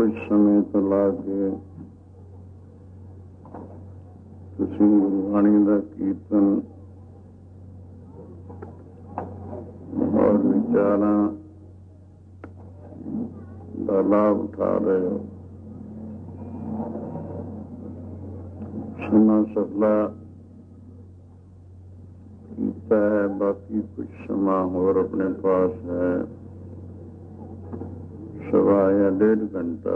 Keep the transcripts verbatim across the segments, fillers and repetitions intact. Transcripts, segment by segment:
ਕੁਝ ਸਮੇਂ ਤੋਂ ਲਾ ਕੇ ਤੁਸੀਂ ਗੁਰਬਾਣੀ ਦਾ ਕੀਰਤਨ ਔਰ ਵਿਚਾਰਾਂ ਦਾ ਲਾਭ ਉਠਾ ਰਹੇ ਹੋ। ਸਮਾਂ ਸਫਲਾ ਕੀਤਾ ਹੈ, ਬਾਕੀ ਕੁਝ ਸਮਾਂ ਹੋਰ ਆਪਣੇ ਪਾਸ ਹੈ, ਸਵਾ ਜਾਂ ਡੇਢ ਘੰਟਾ।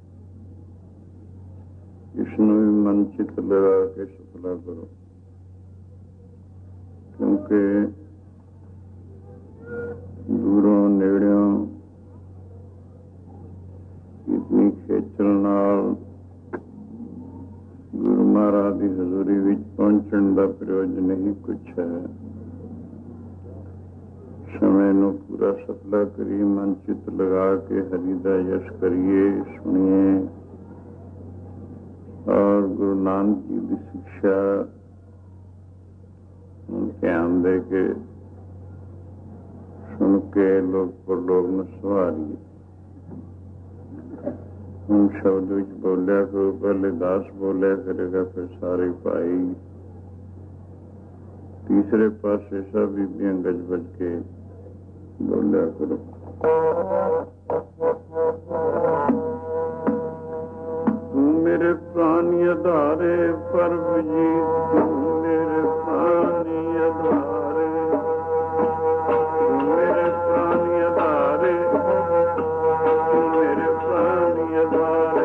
ਇਸਨੂੰ ਵੀ ਮਨ ਚਿੱਤ ਲਗਾ ਕੇ ਸਫਲਾ ਕਰੋ, ਕਿਉਂਕਿ ਦੂਰੋਂ ਨੇੜਿਓਂ ਇਤਨੀ ਖੇਚਲ ਨਾਲ ਗੁਰੂ ਮਹਾਰਾਜ ਦੀ ਹਜ਼ੂਰੀ ਵਿੱਚ ਪਹੁੰਚਣ ਦਾ ਪ੍ਰਯੋਜਨ ਹੀ ਕੁਛ ਹੈ। ਸਮੇਂ ਨੂੰ ਪੂਰਾ ਸਫਲਾ ਕਰੀਏ, ਮਨ ਚਿੱਤ ਲਗਾ ਕੇ ਹਰੀ ਦਾ ਯਸ਼ ਕਰੀਏ, ਸੁਣੀਏ ਔਰ ਗੁਰੂ ਨਾਨਕ ਜੀ ਦੀ ਸਿੱਖਿਆ ਨੂੰ ਧਿਆਨ ਦੇ ਕੇ ਸੁਣ ਕੇ ਲੋਕ ਪਰਲੋਕ ਨੂੰ ਸਵਾਰੀਏ। ਹੁਣ ਸ਼ਬਦ ਵਿੱਚ ਬੋਲਿਆ ਕਰੋ, ਪਹਿਲੇ ਦਾਸ ਬੋਲਿਆ ਕਰੇਗਾ, ਫਿਰ ਸਾਰੇ ਭਾਈ, ਤੀਸਰੇ ਪਾਸੇ ਸਭ ਬੀਬੀਆਂ ਗੱਜ ਵੱਜ ਕੇ ਬੋਲਿਆ ਕਰੋ। ਤੂੰ ਮੇਰੇ ਪ੍ਰਾਣੀ ਆਧਾਰੇ ਪ੍ਰਭੂ ਜੀ, ਤੂੰ ਮੇਰੇ ਪ੍ਰਾਣੀ ਆਧਾਰੇ, ਤੂੰ ਮੇਰੇ ਪ੍ਰਾਣੀ ਆਧਾਰੇ, ਤੂੰ ਮੇਰੇ ਪ੍ਰਾਣੀ ਆਧਾਰੇ।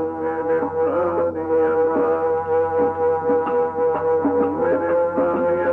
Hare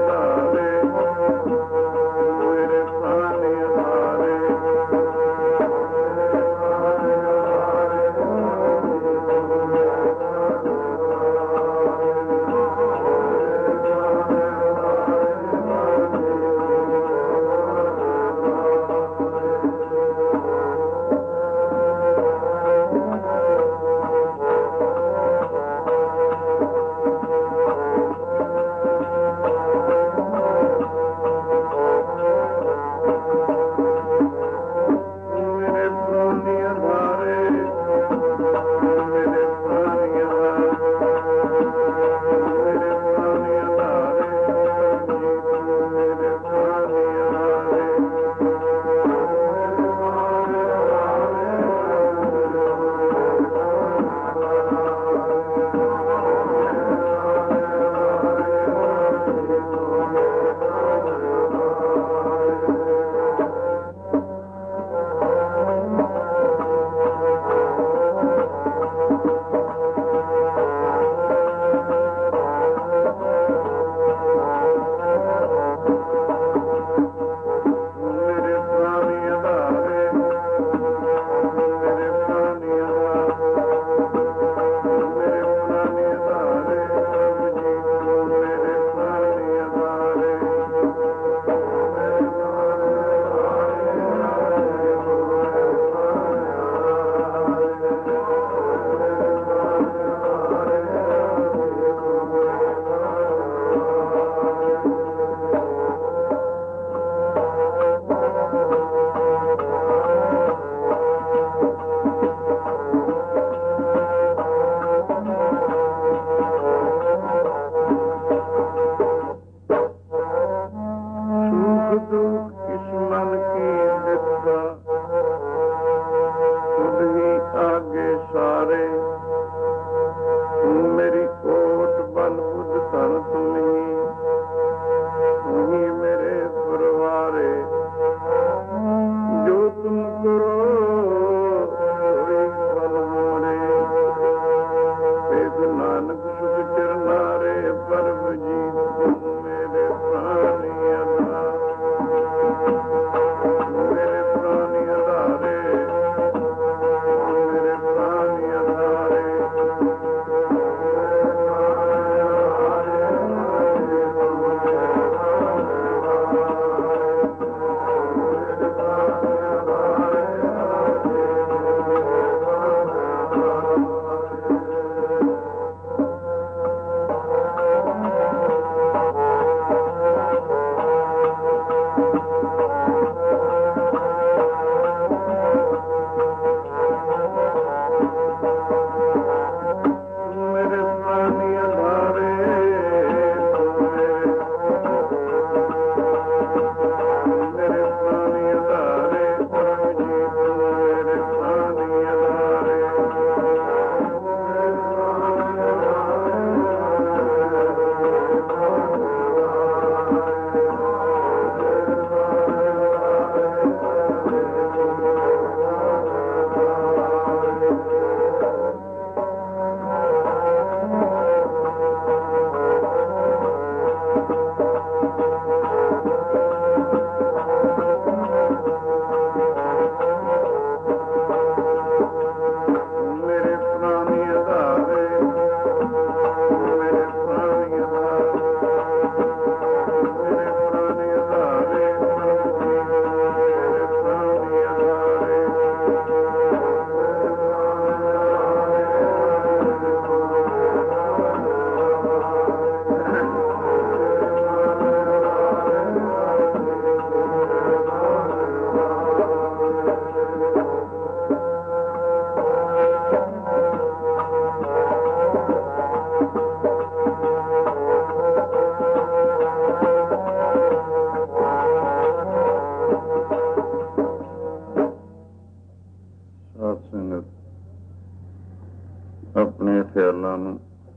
ਖਿਆਲਾਂ ਨੂੰ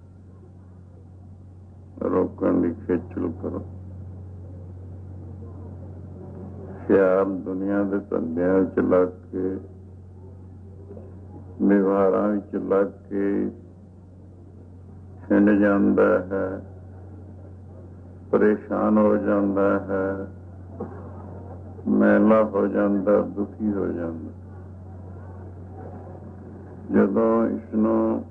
ਰੋਕਣ ਦੀ ਖੇਚਲ ਕਰੋ। ਖਿਆਲ ਦੁਨੀਆ ਦੇ ਧੰਦਿਆਂ ਵਿੱਚ ਲੱਗ ਕੇ, ਵਿਵਹਾਰਾਂ ਵਿੱਚ ਲੱਗ ਕੇ ਛਿੰਡ ਜਾਂਦਾ ਹੈ, ਪਰੇਸ਼ਾਨ ਹੋ ਜਾਂਦਾ ਹੈ, ਮੈਲਾ ਹੋ ਜਾਂਦਾ, ਦੁਖੀ ਹੋ ਜਾਂਦਾ। ਜਦੋਂ ਇਸਨੂੰ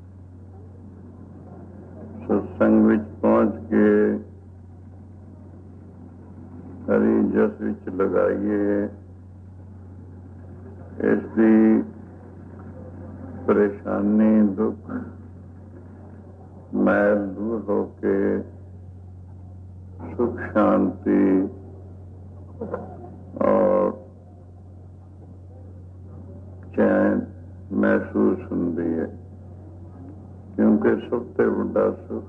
ਸਤਸੰਗ ਵਿੱਚ ਪਹੁੰਚ ਕੇ ਹਰੀ ਜਸ ਵਿੱਚ ਲਗਾਈਏ, ਇਸ ਦੀ ਪਰੇਸ਼ਾਨੀ, ਦੁੱਖ, ਮੈਲ ਦੂਰ ਹੋ ਕੇ ਸੁਖ ਸ਼ਾਂਤੀ ਔਰ ਚੈਨ ਮਹਿਸੂਸ ਹੁੰਦੀ ਹੈ। ਕਿਉਂਕਿ ਸਭ ਤੋਂ ਵੱਡਾ ਸੁਖ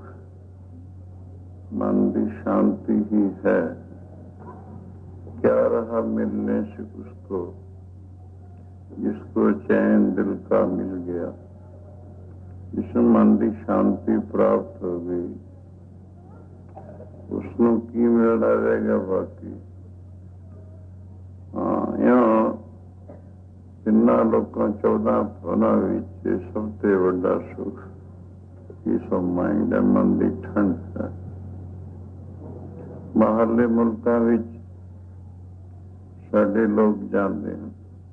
ਮਨ ਦੀ शांति ही है। क्या रहा मिलने से उसको जिसको चैन दिल का मिल गया, जिसमें मन की शांति प्राप्त हो गई, उसनों की मिलना रहेगा बाकी। हाँ यहाँ तिना लोगों चौदह फना विच सबसे बड़ा सुख पीस ऑफ माइंड है, मन की ठंड है। बाहरले मुल्कों विच साडे लोग जाते हैं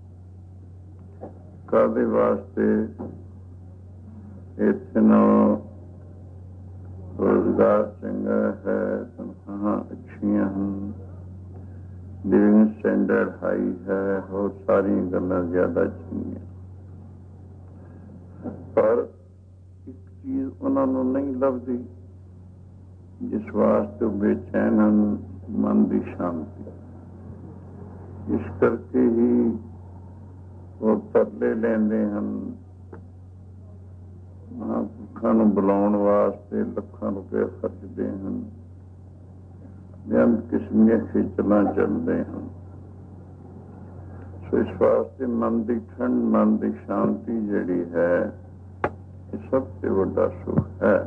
कादे वास्ते, इत्थे नालों रोजगार चंगा है, तनख्वाहां अच्छियां हैं, लिविंग स्टैंडर्ड हाई है, और सारी गल्लां ज्यादा चंगियां। पर एक चीज उन्होंने नहीं लभदी जिस वास्ते बेचैन हैं, मन की शांति। इस करके ही वो तरले लेंदे हैं, महापुरखों नूं बुलाउण वास्ते लखां रुपये खर्चते हैं, बेअंत किस्म दी खिचलां चलते हैं। सो इस वास्ते मन की ठंड, मन की शांति जिहड़ी है, ये सबसे बड़ा सुख है।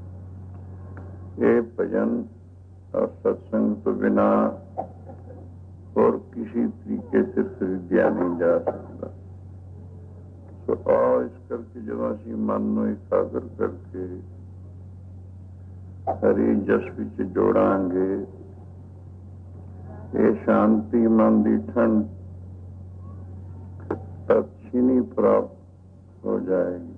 ये भजन और सत्संग तो बिना और किसी तरीके से खरीदिया नहीं जा सकता। तो आओ इस करके जब असी मन को एकाग्र करके हरि जस विच जोड़ांगे, ये शांति मन की ठंड तत्क्षणी प्राप्त हो जाएगी।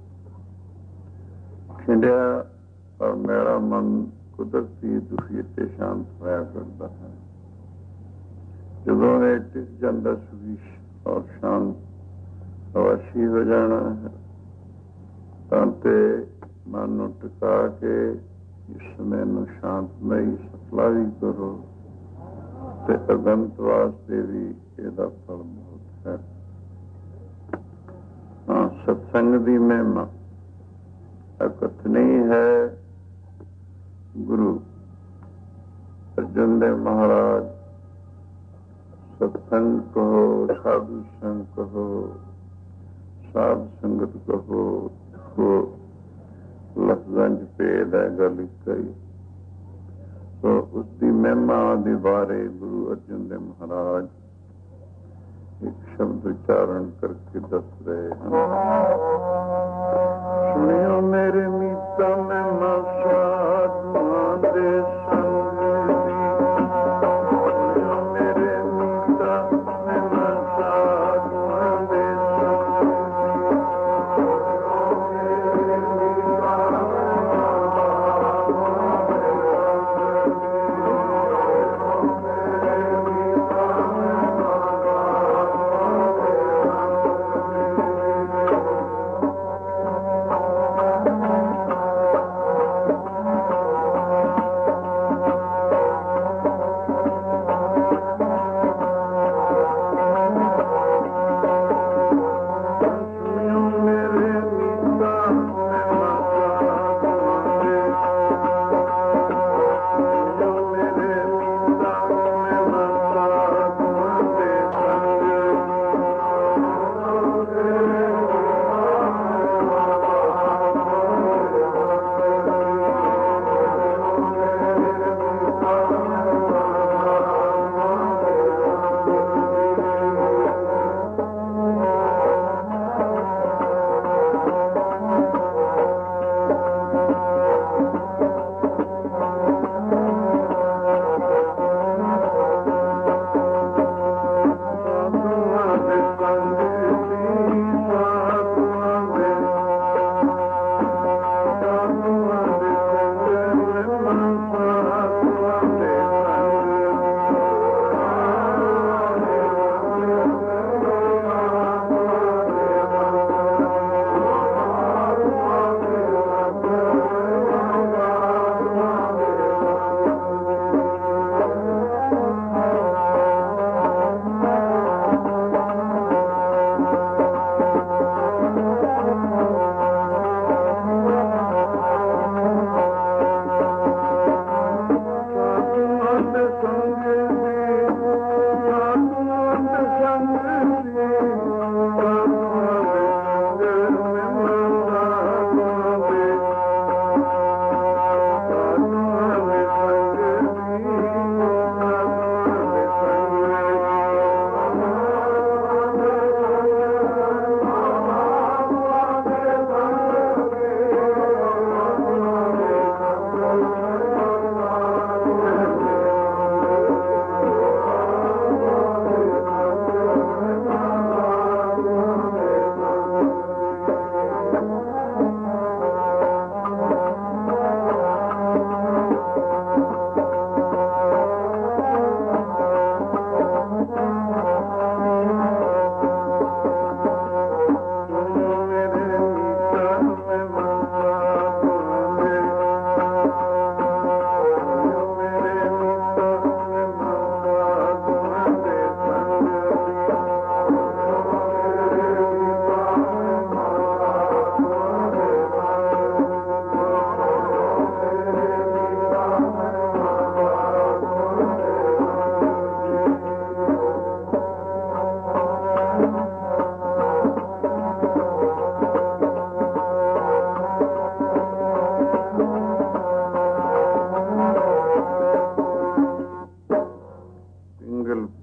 खिंडिया और मेरा मन कुदरती दुखी ते शांत होया करता है। जब ये टिक जाता सुखी और शांत अवश्य हो जाना है, तांते मन को टिका के इस समय में शांतमयी सफला भी करो, ते अगंत वास्ते भी इसका फल बहुत है। हाँ, सत्संग की महिमा कथनी है। गुरु अर्जुन देव महाराज सत्संग कहो, साधु संग कहो, साध संगत कहो, तो लफ्ज़ां च भेद है, गल एक ही। तो उसकी महिमा के बारे गुरु अर्जुन देव महाराज एक शब्द उच्चारण करके दस रहे हैं। सुनियो मेरे मीता महिमा साधुआं दे संग दी, सुनियो मेरे मीता महिमा साधुआं दे संग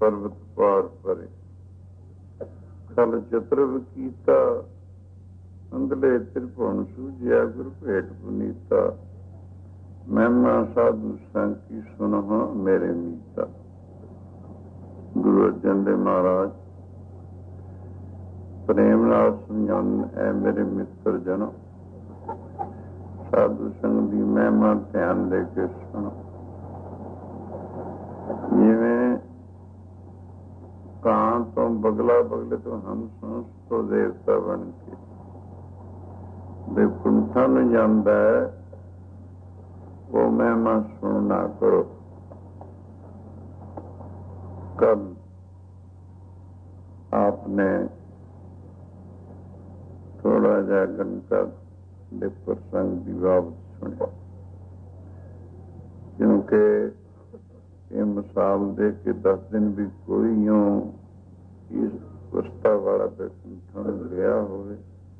ਪਰਬਤ ਪਾਰ ਪਰੇ। ਖਲ ਚਤੁਰ ਕੀਤਾ ਅੰਗਲੇ ਤ੍ਰਿਭੁਵਨ ਸੂਝਿਆ ਗੁਰ ਭੇਟ ਪੁਨੀਤਾ। ਮਹਿਮਾ ਸਾਧੂ ਸੰਗ ਕੀ ਸੁਨਹੁ ਮੇਰੇ ਮੀਤਾ। ਗੁਰੂ ਅਰਜਨ ਦੇਵ ਮਹਾਰਾਜ ਪ੍ਰੇਮ ਨਾਲ ਸਮਝਾਉਣ, ਐ ਮੇਰੇ ਮਿੱਤਰ ਜਨੋ, ਸਾਧੂ ਸੰਗ ਦੀ ਮਹਿਮਾ ਧਿਆਨ ਦੇ ਕੇ ਸੁਣੋ। ਜਿਵੇਂ ਕਾਂ ਤੋਂ ਬਗਲਾ, ਬਗਲੇ ਤੋਂ ਹੰਸ, ਹੰਸ ਤੋਂ ਦੇਵਤਾ ਬਣ ਕੇ ਬੈਕੁੰਠਾਂ ਨੂੰ ਜਾਂਦਾ ਹੈ, ਉਹ ਮਹਿਮਾ ਸੁਣਨਾ ਕਰੋ। ਕੱਲ आपने थोड़ा जा गणका ਦੇ ਪ੍ਰਸੰਗ ਦੀ ਬਾਬਤ ਸੁਣਿਆ, ਕਿਉਂਕਿ ਇਹ ਮਿਸਾਲ ਦੇ ਕੇ ਦਸ ਦਿਨ ਵੀ ਕੋਈ ਇਉਂ ਇਸ ਅਵਸਥਾ ਵਾਲਾ ਬੈਕੁੰਠਾਂ ਨੂੰ ਗਿਆ ਹੋਵੇ,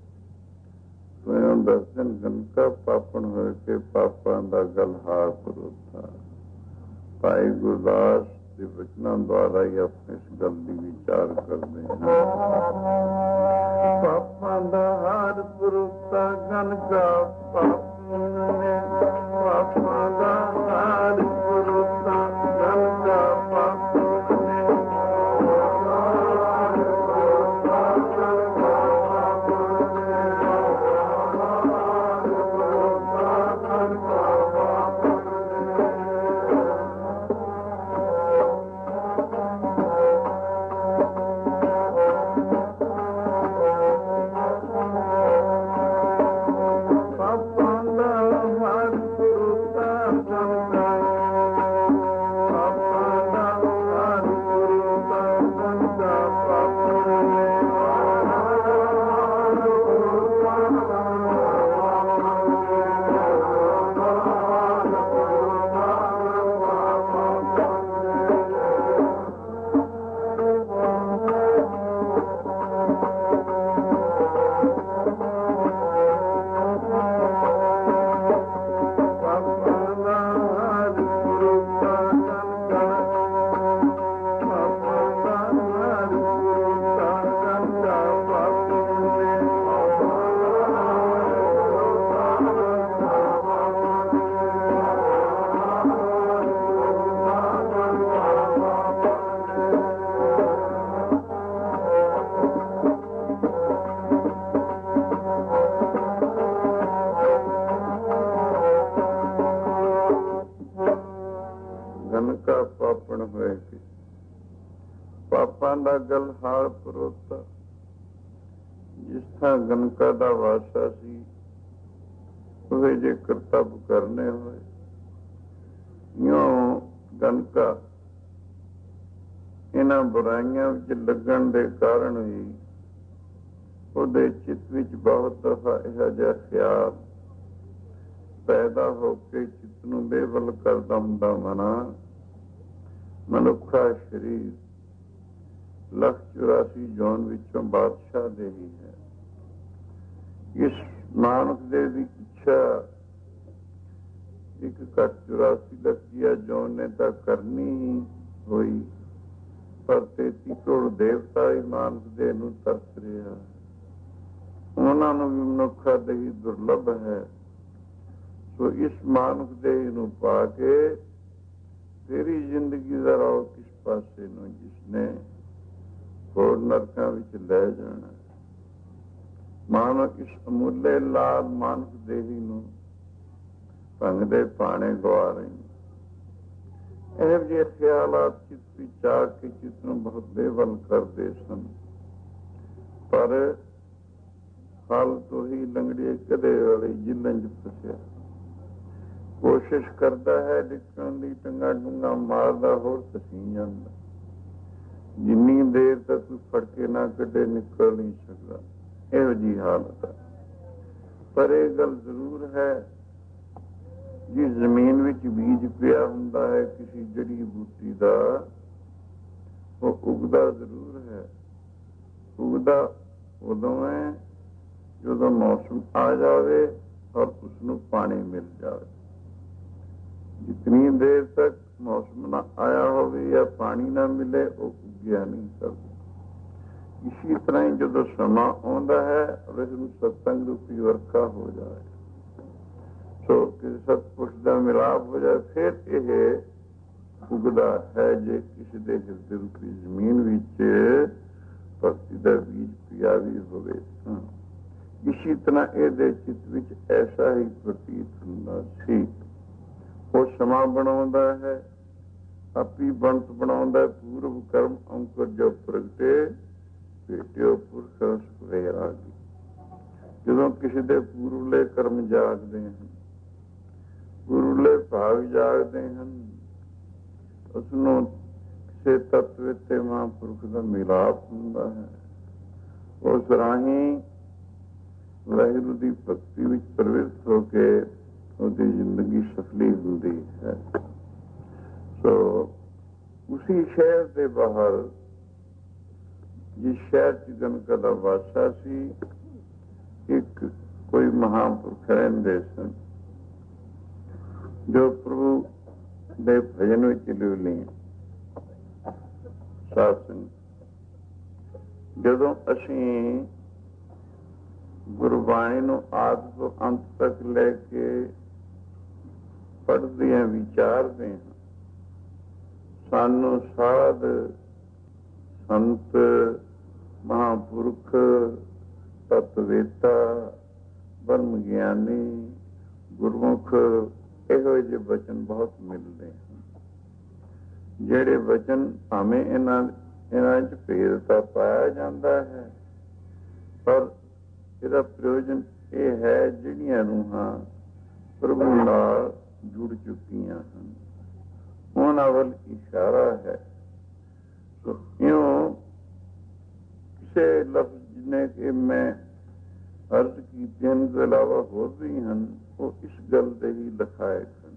ਦਸ ਦਿਨ ਗਣਕਾ ਪਾਪਣ ਹੋਏ ਕਿ ਪਾਪਾਂ ਦਾ ਗਲ ਹਾਰ ਪਰੋਤਾ। ਭਾਈ ਗੁਰਦਾਸ ਦੇ ਬਚਨਾਂ ਦੁਆਰਾ ਹੀ ਆਪਣੇ ਇਸ ਗੱਲ ਦੀ ਵਿਚਾਰ ਕਰਦੇ ਹਾਂ। ਪਾਪਾਂ ਦਾ ਹਾਰ ਪਰੋਤਾ ਗਣਕਾ ਪਾਪਣ ਨੇ, ਪਾਪਾਂ ਦਾ ਹਾਰ ਪਰੋਤਾ ਗਣਕਾ ਪਾਪਣ ਨੇ। ਪਾਪਾਂ ਦਾ ਗਲ ਹਾਰ ਪਰੋਤਾ। ਜਿਸ ਤਰ੍ਹਾਂ ਗਣਕਾ ਦਾ ਵਾਸਾ ਸੀ, ਉਹ ਜੇ ਕਰਤੱਵ ਕਰਨੇ ਹੋਏ, ਇਉਂ ਗਣਕਾ ਇਹਨਾਂ ਬੁਰਾਈਆਂ ਵਿੱਚ ਲੱਗਣ ਦੇ ਕਾਰਨ ਵੀ ਉਹਦੇ ਚਿੱਤ ਵਿੱਚ ਬਹੁਤ ਦਫਾ ਇਹੋ ਜਿਹਾ ਖਿਆਲ ਪੈਦਾ ਹੋ ਕੇ ਚਿੱਤ ਨੂੰ ਬੇਵੱਲ ਕਰਦਾ ਹੁੰਦਾ। ਮਨਾ ਮਨੁੱਖਾ ਸਰੀਰ ਲੱਖ ਚੁਰਾਸੀ ਜੌਨ ਵਿੱਚੋਂ ਬਾਦਸ਼ਾਹ ਦੇ ਹੀ ਹੈ। ਇਸ ਮਾਨੁਖ ਦੇ ਦੀ ਇੱਛਾ ਇੱਕ ਘੱਟ ਚੁਰਾਸੀ ਲੱਖ ਦੀਆਂ ਜੌਨ ਨੇ ਤਾਂ ਕਰਨੀ ਹੀ ਹੋਈ, ਪਰ ਤੇਤੀ ਕਰੋੜ ਦੇਵਤਾ ਹੀ ਮਾਨੁਖ ਦੇ ਨੂੰ ਤਰਸ ਰਿਹਾ। ਉਹਨਾਂ ਨੂੰ ਵੀ ਮਨੁੱਖਾ ਦੇ ਹੀ ਦੁਰਲਭ ਹੈ। ਸੋ ਇਸ ਮਾਨੁਖ ਦੇ ਨੂੰ ਪਾ ਕੇ ਤੇਰੀ ਜ਼ਿੰਦਗੀ ਦਾ ਰਾਹ ਕਿਸ ਪਾਸੇ ਨੂੰ, ਜਿਸਨੇ ਹੋਰ ਨਰਕਾਂ ਵਿੱਚ ਲੈ ਜਾਣਾ। ਮਾਨੋ ਇਸ ਅਮੁੱਲੇ ਲਾਲ ਮਾਨੁਖ ਦੇਹੀ ਨੂੰ ਭੰਗ ਦੇ ਪਾਣੇ ਗਵਾ ਰਹੀ। ਇਹੋ ਜਿਹੇ ਖਿਆਲਾਤ ਚਿੱਤ ਵਿੱਚ ਆ ਕੇ ਚਿੱਤ ਨੂੰ ਬਹੁਤ ਬੇਵੱਲ ਕਰਦੇ ਸਨ। ਪਰ ਹਾਲ ਤੋਂ ਹੀ ਲੰਗੜੀਏ ਕਦੇ ਵਾਲੀ ਜਿਲ੍ਹਾਂ ਚ ਫਸਿਆ, ਕੋਸ਼ਿਸ਼ ਕਰਦਾ ਹੈ ਡਿੱਕਣ ਦੀ, ਟੰਗਾ ਡੂੰਗਾ ਮਾਰਦਾ, ਹੋਰ ਤਸੀਂ ਜਾਂਦਾ। ਜਿੰਨੀ ਦੇਰ ਤੱਕ ਕੋਈ ਫੜ ਕੇ ਨਾ ਕੱਢੇ ਨਿਕਲ ਨਹੀਂ ਸਕਦਾ। ਇਹੋ ਜਿਹੀ ਹਾਲਤ ਹੈ। ਪਰ ਇਹ ਗੱਲ ਜ਼ਰੂਰ ਹੈ, ਜਿਸ ਜ਼ਮੀਨ ਵਿੱਚ ਬੀਜ ਪਿਆ ਹੁੰਦਾ ਹੈ ਕਿਸੇ ਜੜੀ ਬੂਟੀ ਦਾ, ਉਹ ਉਗਦਾ ਜ਼ਰੂਰ ਹੈ। ਉਗਦਾ ਉਦੋਂ ਹੈ ਜਦੋਂ ਮੌਸਮ ਆ ਜਾਵੇ ਔਰ ਉਸਨੂੰ ਪਾਣੀ ਮਿਲ ਜਾਵੇ। ਜਿਤਨੀ ਦੇਰ ਤੱਕ ਮੌਸਮ ਨਾ ਆਇਆ ਹੋਵੇ ਜਾਂ ਪਾਣੀ ਪਾਣੀ ਨਾ ਮਿਲੇ ਉਹ ਉੱਗਿਆ ਨਹੀਂ ਕਰਦਾ। ਇਸੀ ਤਰ੍ਹਾਂ ਹੀ ਜਦੋਂ ਸਮਾਂ ਆਉਂਦਾ ਹੈ ਔਰ ਇਸ ਨੂੰ ਸਤਸੰਗ ਰੂਪੀ ਵਰਖਾ ਹੋ ਜਾਏ, ਸੋ ਕਿਸੇ ਸਤਪੁਰਸ਼ ਦਾ ਮਿਲਾਪ ਹੋ ਜਾਏ, ਫਿਰ ਇਹ ਉਗਦਾ ਹੈ। ਜੇ ਕਿਸੇ ਦੇ ਹਿਰਦੇ ਰੂਪੀ ਜ਼ਮੀਨ ਵਿੱਚ ਭਗਤੀ ਦਾ ਬੀਜ ਪਿਆ ਵੀ ਹੋਵੇ। ਇਸੀ ਤਰ੍ਹਾਂ ਇਹਦੇ ਚਿੱਤ ਵਿੱਚ ਐਸਾ ਹੀ ਪ੍ਰਤੀਤ ਹੁੰਦਾ ਸੀ। ਉਹ ਸਮਾਂ ਬਣਾਉਂਦਾ ਹੈ, ਆਪੀ ਬਣਤ ਬਣਾਉਂਦਾ, ਪੂਰਵ ਕਰਮ ਅੰਕੁਰ ਜੋ ਪ੍ਰਗਟੇ ਭੇਟਿਓ ਪੁਰਖ ਰਸ ਵੈਰਾਗੀ। ਜਦੋਂ ਕਿਸੇ ਦੇ ਪੂਰਵਲੇ ਕਰਮ ਜਾਗਦੇ ਹਨ, ਪੂਰਵਲੇ ਭਾਵ ਜਾਗਦੇ ਹਨ, ਉਸਨੂੰ ਕਿਸੇ ਤੱਤਵ ਤੇ ਮਹਾਂਪੁਰਖ ਦਾ ਮਿਲਾਪ ਹੁੰਦਾ ਹੈ। ਉਸ ਰਾਹੀਂ ਵਾਹਿਗੁਰੂ ਦੀ ਭਗਤੀ ਵਿੱਚ ਪ੍ਰਵਿਰਤ ਹੋ ਕੇ ਉਹਦੀ ਜ਼ਿੰਦਗੀ ਸਫਲੀ ਹੁੰਦੀ ਹੈ। ਸੋ ਉਸੀ ਸ਼ਹਿਰ ਦੇ ਬਾਹਰ, ਜਿਸ ਸ਼ਹਿਰ ਚ ਗਨਕਾ ਦਾ ਵਾਸਾ ਸੀ, ਇੱਕ ਕੋਈ ਮਹਾਂਪੁਰਖ ਰਹਿੰਦੇ ਸਨ ਜੋ ਪ੍ਰਭੂ ਦੇ ਭਜਨ ਵਿੱਚ ਲੀਨ ਸਾਧ ਸੰਗਤ। ਜਦੋਂ ਅਸੀਂ ਗੁਰਬਾਣੀ ਨੂੰ ਆਦਿ ਤੋਂ ਅੰਤ ਤੱਕ ਲੈ ਕੇ ਪੜ੍ਹਦੇ ਹਾਂ, ਵਿਚਾਰਦੇ ਹਾਂ, ਸਾਨੂੰ ਸਾਧ ਸੰਤ ਮਹਾਂਪੁਰਖ ਤਤਵੇਤਾ ਬ੍ਰਹਮ ਗਿਆਨੀ ਗੁਰਮੁਖ ਇਹੋ ਜਿਹੇ ਬਚਨ ਬਹੁਤ ਮਿਲਦੇ ਹਨ, ਜਿਹੜੇ ਬਚਨ ਭਾਵੇਂ ਇਹਨਾਂ ਇਹਨਾਂ ਚ ਭੇਦ ਤਾਂ ਪਾਇਆ ਜਾਂਦਾ ਹੈ, ਪਰ ਇਹਦਾ ਪ੍ਰਯੋਜਨ ਇਹ ਹੈ ਜਿਹੜੀਆਂ ਰੂਹਾਂ ਪ੍ਰਭੂ ਨਾਲ ਜੁੜ ਚੁੱਕੀਆਂ ਹਨ ਉਹਨਾਂ ਵੱਲ ਇਸ਼ਾਰਾ ਹੈ। ਇਉਂ ਕਿਸੇ ਲਫ਼ਜ਼ ਨੇ ਕਿ ਮੈਂ ਅਰਜ਼ ਕੀਤੀਆਂ ਤੋਂ ਇਲਾਵਾ ਹੋਰ ਵੀ ਹਨ, ਉਹ ਇਸ ਗੱਲ ਦੇ ਹੀ ਲਿਖਾਏ ਹਨ।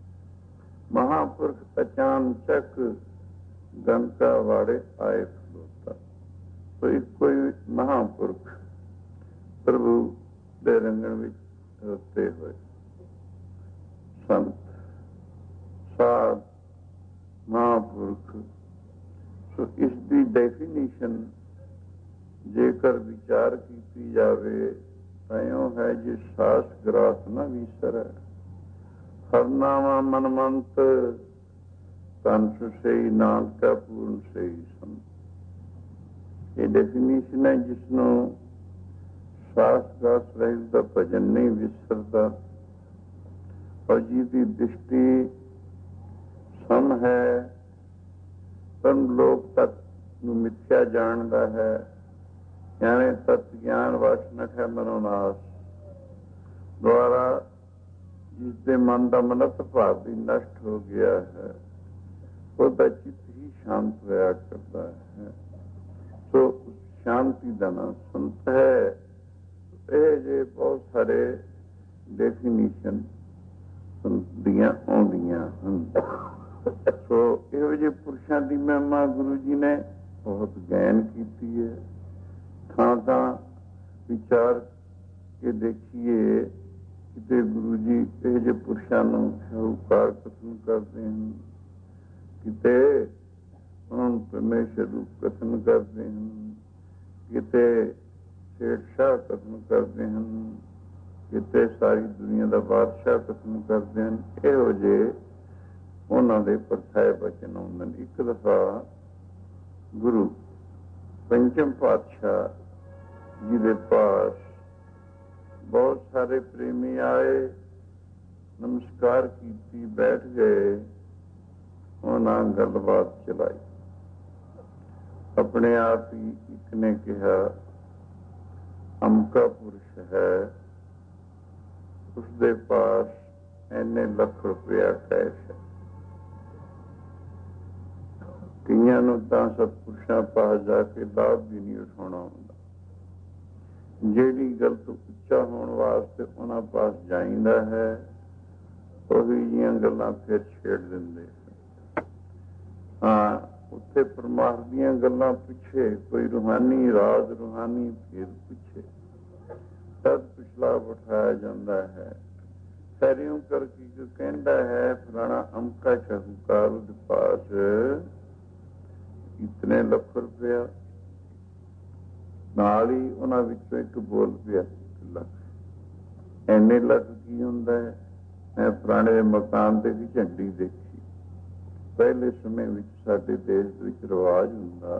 ਮਹਾਂਪੁਰਖ ਅਚਾਨਚਕ ਗਨਕਾ ਵਾੜੇ ਆਏ ਖਲੋਤਾ। ਕੋਈ ਕੋਈ ਮਹਾਂਪੁਰਖ ਪ੍ਰਭੂ ਦੇ ਰੰਗਣ ਵਿੱਚ ਰਤੇ ਹੋਏ ਸੰਤ ਸਾਧ ਮਹਾਂਪੁਰਖ। ਸੋ ਇਸ ਦੀ ਡੈਫੀਨੇਸ਼ਨ ਜੇਕਰ ਵਿਚਾਰ ਕੀਤੀ ਜਾਵੇ ਤਾਂ ਇਉਂ ਹੈ ਜੇ ਸਾਸ ਗ੍ਰਾਸ ਨਾ ਵਿਸਰੈ, ਹਰਨਾਮਾ ਮਨਮੰਤ ਤਨ ਸੁਸਈ ਨਾਨਕਾ ਪੂਰਨ ਸਹੀ ਸੰਤ। ਇਹ ਡੈਫੀਨੇਸ਼ਨ ਹੈ ਜਿਸ ਨੂੰ ਸਾਸ ਗ੍ਰਾਸ ਰਹਿਤ ਦਾ ਭਜਨ ਨਹੀਂ ਵਿਸਰਦਾ, ਔਰ ਜਿਹਦੀ ਦ੍ਰਿਸ਼ਟੀ ਸਮ ਹੈ, ਪਰ ਲੋਕ ਤੱਕ ਨੂੰ ਮਿੱਥਿਆ ਜਾਣਦਾ ਹੈ, ਯਾਨੀ ਤਤ ਗਿਆਨ ਵਾਸ਼ਨਕ ਹੈ ਮਨੋਨਾਸ਼ ਦੁਆਰਾ, ਜਿਸਦੇ ਮਨ ਦਾ ਮਨਤ ਭਾਵ ਵੀ ਨਸ਼ਟ ਹੋ ਗਿਆ ਹੈ, ਉਹਦਾ ਚਿੱਤ ਹੀ ਸ਼ਾਂਤ ਹੋਇਆ ਕਰਦਾ ਹੈ। ਸੋ ਸ਼ਾਂਤੀ ਦਾ ਨਾਮ ਸੰਤ ਹੈ। ਇਹ ਜੇ ਬਹੁਤ ਸਾਰੇ ਡੈਫੀਨੇਸ਼ਨ ਦੀਆਂ ਆਉਂਦੀਆਂ ਹਨ। ਸੋ ਇਹੋ ਜਿਹੇ ਪੁਰਸ਼ਾਂ ਦੀ ਮਹਿਮਾ ਗੁਰੂ ਜੀ ਨੇ ਬਹੁਤ ਗਾਇਨ ਕੀਤੀ ਹੈ। ਥਾਂ ਥਾਂ ਵਿਚਾਰ ਕੇ ਦੇਖੀਏ, ਕਿਤੇ ਗੁਰੂ ਜੀ ਇਹੋ ਜਿਹੇ ਪੁਰਸ਼ਾਂ ਨੂੰ ਸ਼ਾਹੂਕਾਰ ਕਥਨ ਕਰਦੇ ਹਨ, ਕਿਤੇ ਉਹਨਾਂ ਨੂੰ ਪਰਮੇਸ਼ਰ ਰੂਪ ਕਥਨ ਕਰਦੇ ਹਨ, ਕਿਤੇ ਸੇਠ ਸ਼ਾਹ ਕਥਨ ਕਰਦੇ ਹਨ, ਕਿਤੇ ਸਾਰੀ ਦੁਨੀਆ ਦਾ ਬਾਦਸ਼ਾਹ ਕਥਨ ਕਰਦੇ ਹਨ। ਇਹੋ ਜਿਹੇ ਉਹਨਾਂ ਦੇ ਪਰਥਾਏ ਬਚਨ ਆਉਂਦੇ ਨੇ। ਇੱਕ ਦਫਾ ਗੁਰੂ ਪੰਚਮ ਪਾਤਸ਼ਾਹ ਜੀ ਦੇ ਪਾਸ ਬਹੁਤ ਸਾਰੇ ਪ੍ਰੇਮੀ ਆਏ, ਨਮਸਕਾਰ ਕੀਤੀ, ਬੈਠ ਗਏ। ਉਹਨਾਂ ਗੱਲਬਾਤ ਚਲਾਈ। ਆਪਣੇ ਆਪ ਹੀ ਇੱਕ ਨੇ ਕਿਹਾ ਅਮਕਾ ਪੁਰਸ਼ ਹੈ, ਉਸਦੇ ਪਾਸ ਇੰਨੇ ਲੱਖ ਰੁਪਇਆ ਕੈਸ਼ ਹੈ। ਕਈਆਂ ਨੂੰ ਤਾਂ ਸਤਪੁਰਸ਼ਾਂ ਪਾਸ ਜਾ ਕੇ ਲਾਭ ਵੀ ਨਹੀਂ ਉਠਾਉਣਾ ਹੁੰਦਾ। ਜਿਹੜੀ ਗੱਲ ਤੋਂ ਉੱਚਾ ਹੋਣ ਵਾਸਤੇ ਉਹਨਾਂ ਪਾਸ ਜਾਈਦਾ ਹੈ, ਉਹੀ ਜਿਹੀਆਂ ਗੱਲਾਂ ਫਿਰ ਛੇੜ ਦਿੰਦੇ। ਹਾਂ, ਉੱਥੇ ਪਰਮਾਤਮਾ ਦੀਆਂ ਗੱਲਾਂ ਪਿੱਛੇ ਕੋਈ ਰੂਹਾਨੀ ਰਾਜ, ਰੂਹਾਨੀ ਭੇਦ ਪਿੱਛੇ ਤਦ ਪਿਛਲਾ ਬਿਠਾਇਆ ਜਾਂਦਾ ਹੈ। ਸਰਿਓਂ ਕਰਕੇ ਕਹਿੰਦਾ ਹੈ ਫਲਾਣਾ ਅਮਕਾ ਸ਼ਾਹੂਕਾਰ ਦੇ ਪਾਸ ਇਤਨੇ ਲੱਖ ਰੁਪਇਆ, ਨਾਲ ਹੀ ਉਹਨਾਂ ਵਿੱਚੋਂ ਇੱਕ ਬੋਲ ਪਿਆ ਲੱਖ। ਇੰਨੇ ਲੱਖ ਕੀ ਹੁੰਦਾ ਹੈ? ਮੈਂ ਪੁਰਾਣੇ ਮਕਾਨ ਤੇ ਵੀ ਝੰਡੀ ਦੇਖੀ। ਪਹਿਲੇ ਸਮੇਂ ਵਿੱਚ ਸਾਡੇ ਦੇਸ਼ ਵਿੱਚ ਰਿਵਾਜ ਹੁੰਦਾ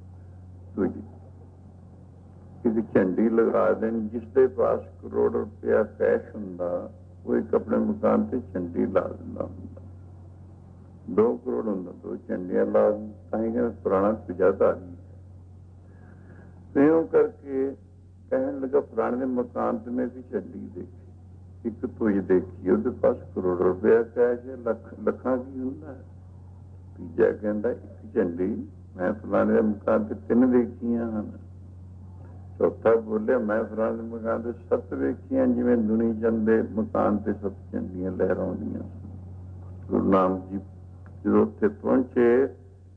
ਇੱਕ ਝੰਡੀ ਲਗਾ ਦੇਣ, ਜਿਸ ਦੇ ਪਾਸ ਕਰੋੜ ਰੁਪਇਆ ਕੈਸ਼ ਹੁੰਦਾ ਉਹ ਇੱਕ ਆਪਣੇ ਮਕਾਨ ਤੇ ਝੰਡੀ ਲਾ ਦਿੰਦਾ ਹੁੰਦਾ। ਦੋ ਕਰੋੜ ਹੁੰਦਾ, ਦੋ ਝੰਡੀਆਂ ਲਾ ਦਿੰਦਾ, ਤਾਂ ਹੀ ਕਹਿੰਦੇ ਪੁਰਾਣਾ ਤੁਜਾਧਾਰੀ ਹੈ। ਇਉਂ ਕਰਕੇ ਕਹਿਣ ਲੱਗਾ ਪੁਰਾਣੇ ਦੇ ਮਕਾਨ ਤੇ ਮੈਂ ਵੀ ਝੰਡੀ ਦੇਖੀ, ਇੱਕ ਤੁਜ ਦੇਖੀ, ਉਹਦੇ ਪਾਸ ਕਰੋੜ ਰੁਪਇਆ ਕੈਸ਼ ਹੈ, ਲੱਖ ਲੱਖਾਂ ਕੀ ਹੁੰਦਾ ਹੈ। ਤੀਜਾ ਕਹਿੰਦਾ ਇੱਕ ਝੰਡੀ ਮੈਂ ਫਲਾਣੇ ਦੇ ਮਕਾਨ ਤੇ ਤਿੰਨ ਦੇਖੀਆਂ ਹਨ। ਚੌਥਾ ਬੋਲਿਆ ਮੈਂ ਫਲਾਣੇ ਦੇ ਮਕਾਨ ਤੇ ਸੱਤ ਵੇਖੀਆਂ, ਜਿਵੇਂ ਦੁਨੀ ਚੰਦ ਦੇ ਮਕਾਨ ਤੇ ਸੱਤ ਝੰਡੀਆਂ ਲਹਿਰਾਉਂਦੀਆਂ। ਗੁਰੂ ਨਾਨਕ ਜੀ ਜਦੋਂ ਉੱਥੇ ਪਹੁੰਚੇ,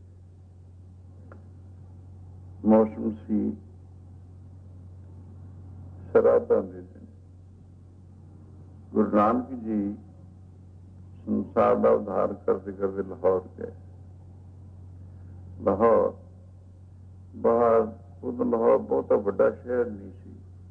ਮੌਸਮ ਸੀ ਸ਼ਰਾਧਾਂ ਦੇ ਦਿਨ। ਗੁਰੂ ਨਾਨਕ ਜੀ ਸੰਸਾਰ ਦਾ ਉਧਾਰ ਕਰਦੇ ਕਰਦੇ ਲਾਹੌਰ ਗਏ। ਲਾਹੌਰ ਬਾਹਰ, ਉਦੋਂ ਲਾਹੌਰ ਬਹੁਤਾ ਵੱਡਾ ਸ਼ਹਿਰ ਨਹੀਂ ਸੀ।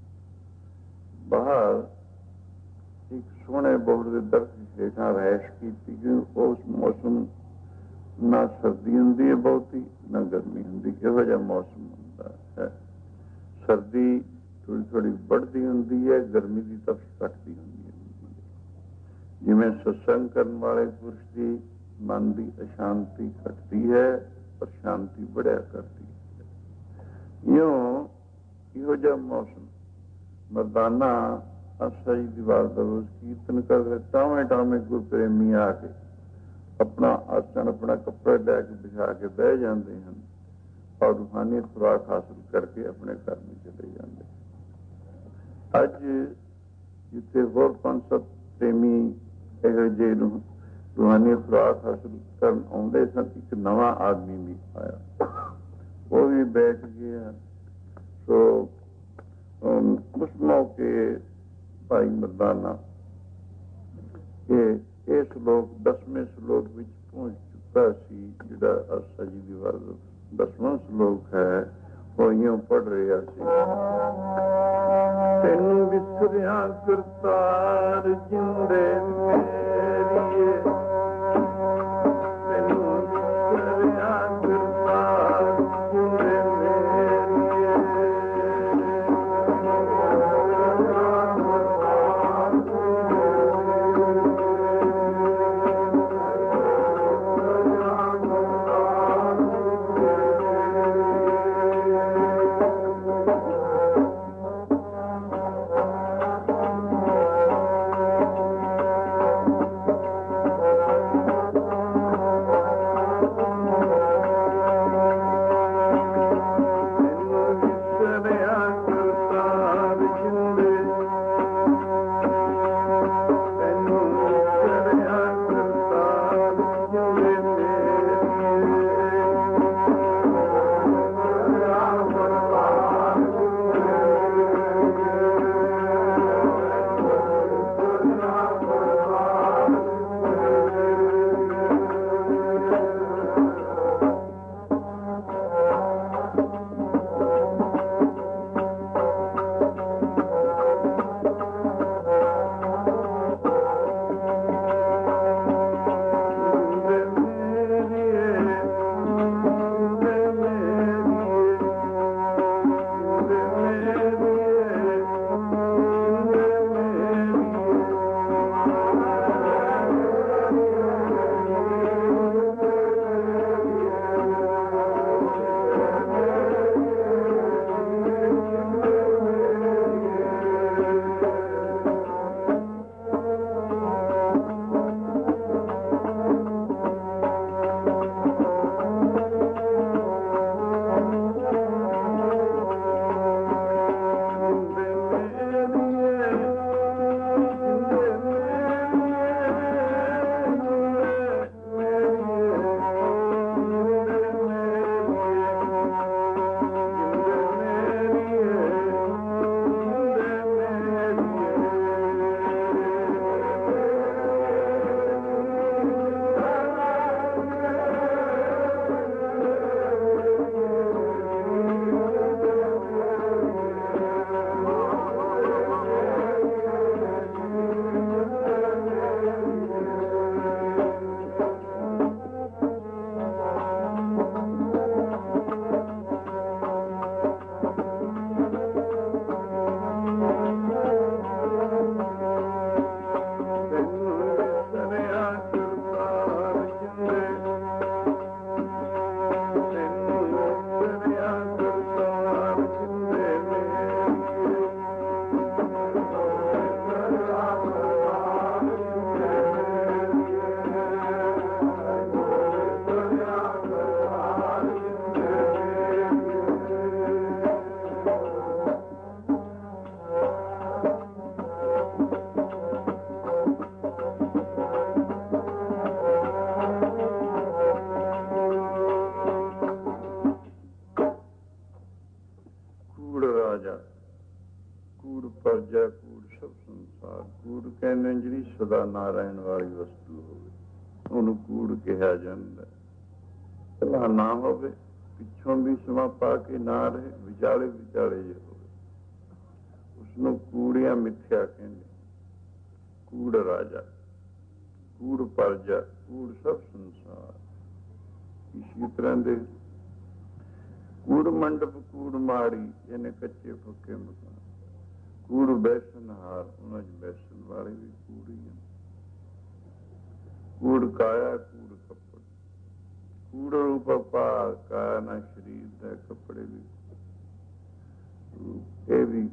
ਬਾਹਰ ਇੱਕ ਸੋਹਣੇ ਬੋਹੜ ਦੇ ਦਰਖਤ ਹੇਠਾਂ ਰਹਿਸ਼ ਕੀਤੀ, ਕਿ ਉਸ ਮੌਸਮ ਨਾ ਸਰਦੀ ਹੁੰਦੀ ਹੈ ਬਹੁਤੀ, ਨਾ ਗਰਮੀ ਹੁੰਦੀ। ਇਹੋ ਜਿਹਾ ਮੌਸਮ ਹੁੰਦਾ ਹੈ। ਸਰਦੀ ਥੋੜੀ ਥੋੜੀ ਵੱਧਦੀ ਹੁੰਦੀ ਹੈ, ਗਰਮੀ ਦੀ ਤਪਸ਼ ਘਟਦੀ ਹੁੰਦੀ ਹੈ। ਜਿਵੇਂ ਸਤਸੰਗ ਕਰਨ ਵਾਲੇ ਪੁਰਸ਼ ਦੀ ਮਨ ਦੀ ਅਸ਼ਾਂਤੀ ਘਟਦੀ ਹੈ, ਪਰ ਸ਼ਾਂਤੀ बढ़िया करती है। यूं ਇਹੋ ਜਿਹਾ ਮੌਸਮ ਮਰਦਾਨਾ ਆਸਾ ਜੀ ਦੀ ਵਾਰ ਦਾ ਰੋਜ਼ ਕੀਰਤਨ ਕਰਦੇ, ਟਾਵੇਂ ਟਾਵੇਂ ਗੁਰ ਪ੍ਰੇਮੀ ਆ ਕੇ ਆਪਣਾ ਆਸਣ, ਆਪਣਾ ਕੱਪੜਾ ਲੈ ਕੇ ਵਿਛਾ ਕੇ ਬਹਿ ਜਾਂਦੇ ਹਨ, ਔਰ ਰੂਹਾਨੀ ਖੁਰਾਕ ਹਾਸਲ ਕਰਕੇ ਆਪਣੇ ਘਰ ਨੂੰ ਚਲੇ ਜਾਂਦੇ। ਅੱਜ ਜਿੱਥੇ ਹੋਰ ਪੰਜ ਸੱਤ ਪ੍ਰੇਮੀ ਇਹੋ ਜਿਹੇ ਨੂੰ ਰੂਹਾਨੀ ਖੁਰਾਕ ਹਾਸਲ ਕਰਨ ਆਉਂਦੇ ਸਨ, ਇੱਕ ਨਵਾਂ ਆਦਮੀ ਵੀ ਆਇਆ, ਉਹ ਵੀ ਬੈਠ ਗਿਆ। ਸੋ ਉਸ ਮੌਕੇ ਭਾਈ ਮਰਦਾਨਾ ਇਹ ਇਹ ਸਲੋਕ ਦਸਵੇਂ ਸਲੋਕ ਵਿੱਚ ਪਹੁੰਚ ਚੁੱਕਾ ਸੀ, ਜਿਹੜਾ ਆਸਾ ਜੀ ਦੀ ਵਾਰ ਦਸਵਾਂ ਸਲੋਕ ਹੈ, ਉਹ ਇਉਂ ਪੜ੍ਹ ਰਿਹਾ ਸੀ। ਤੈਨੂੰ ਵਿਸਰਿਆ ਕਰਤਾਰ ਜਿੰਦੇ ਮੇਰੀਏ, ਤੈਨੂੰ ਵਿਸਰਿਆ ਕਰਤਾਰ ਜਿੰਦੇ ਮੇਰੀਏ, ਕਹਿੰਦੇ ਜਿਹੜੀ ਸਦਾ ਨਾਰਾਇਣ ਵਾਲੀ ਵਸਤੂ ਹੋਵੇ ਉਹਨੂੰ ਕੂੜ ਕਿਹਾ ਜਾਂਦਾ। ਪਹਿਲਾਂ ਨਾ ਹੋਵੇ, ਪਿੱਛੋਂ ਵੀ ਸਮਾਂ ਪਾ ਕੇ ਨਾ ਰਹੇ, ਵਿਚਾਲੇ ਵਿਚਾਲੇ ਜੇ ਹੋਵੇ, ਉਸਨੂੰ ਕੂੜਿਆ ਮਿੱਥਿਆ ਕਹਿੰਦੇ। ਕੂੜ ਰਾਜਾ, ਕੂੜ ਪਰਜਾ, ਕੂੜ ਸਭ ਸੰਸਾਰ। ਇਸੇ ਤਰ੍ਹਾਂ ਦੇ ਕੂੜ ਮੰਡਪ, ਕੂੜ ਮਾੜੀ, ਇਹਨੇ ਕੱਚੇ ਪੱਕੇ ਮਕਾਨ। ਕੂੜ ਬੈਸਨ ਹਾਰ, ਉਹਨਾਂ ਚ ਬੈਸਨ ਵਾਲੇ ਵੀ ਕੂੜ ਹੀ ਹਨ। ਕੂੜ ਕਾਇਆ, ਕੂੜ ਕੱਪੜ, ਕੂੜ ਰੂਪ ਪਾ, ਕਾਇਆ ਨਾ ਸਰੀਰ ਦਾ, ਕੱਪੜੇ ਵੀ ਇਹ ਵੀ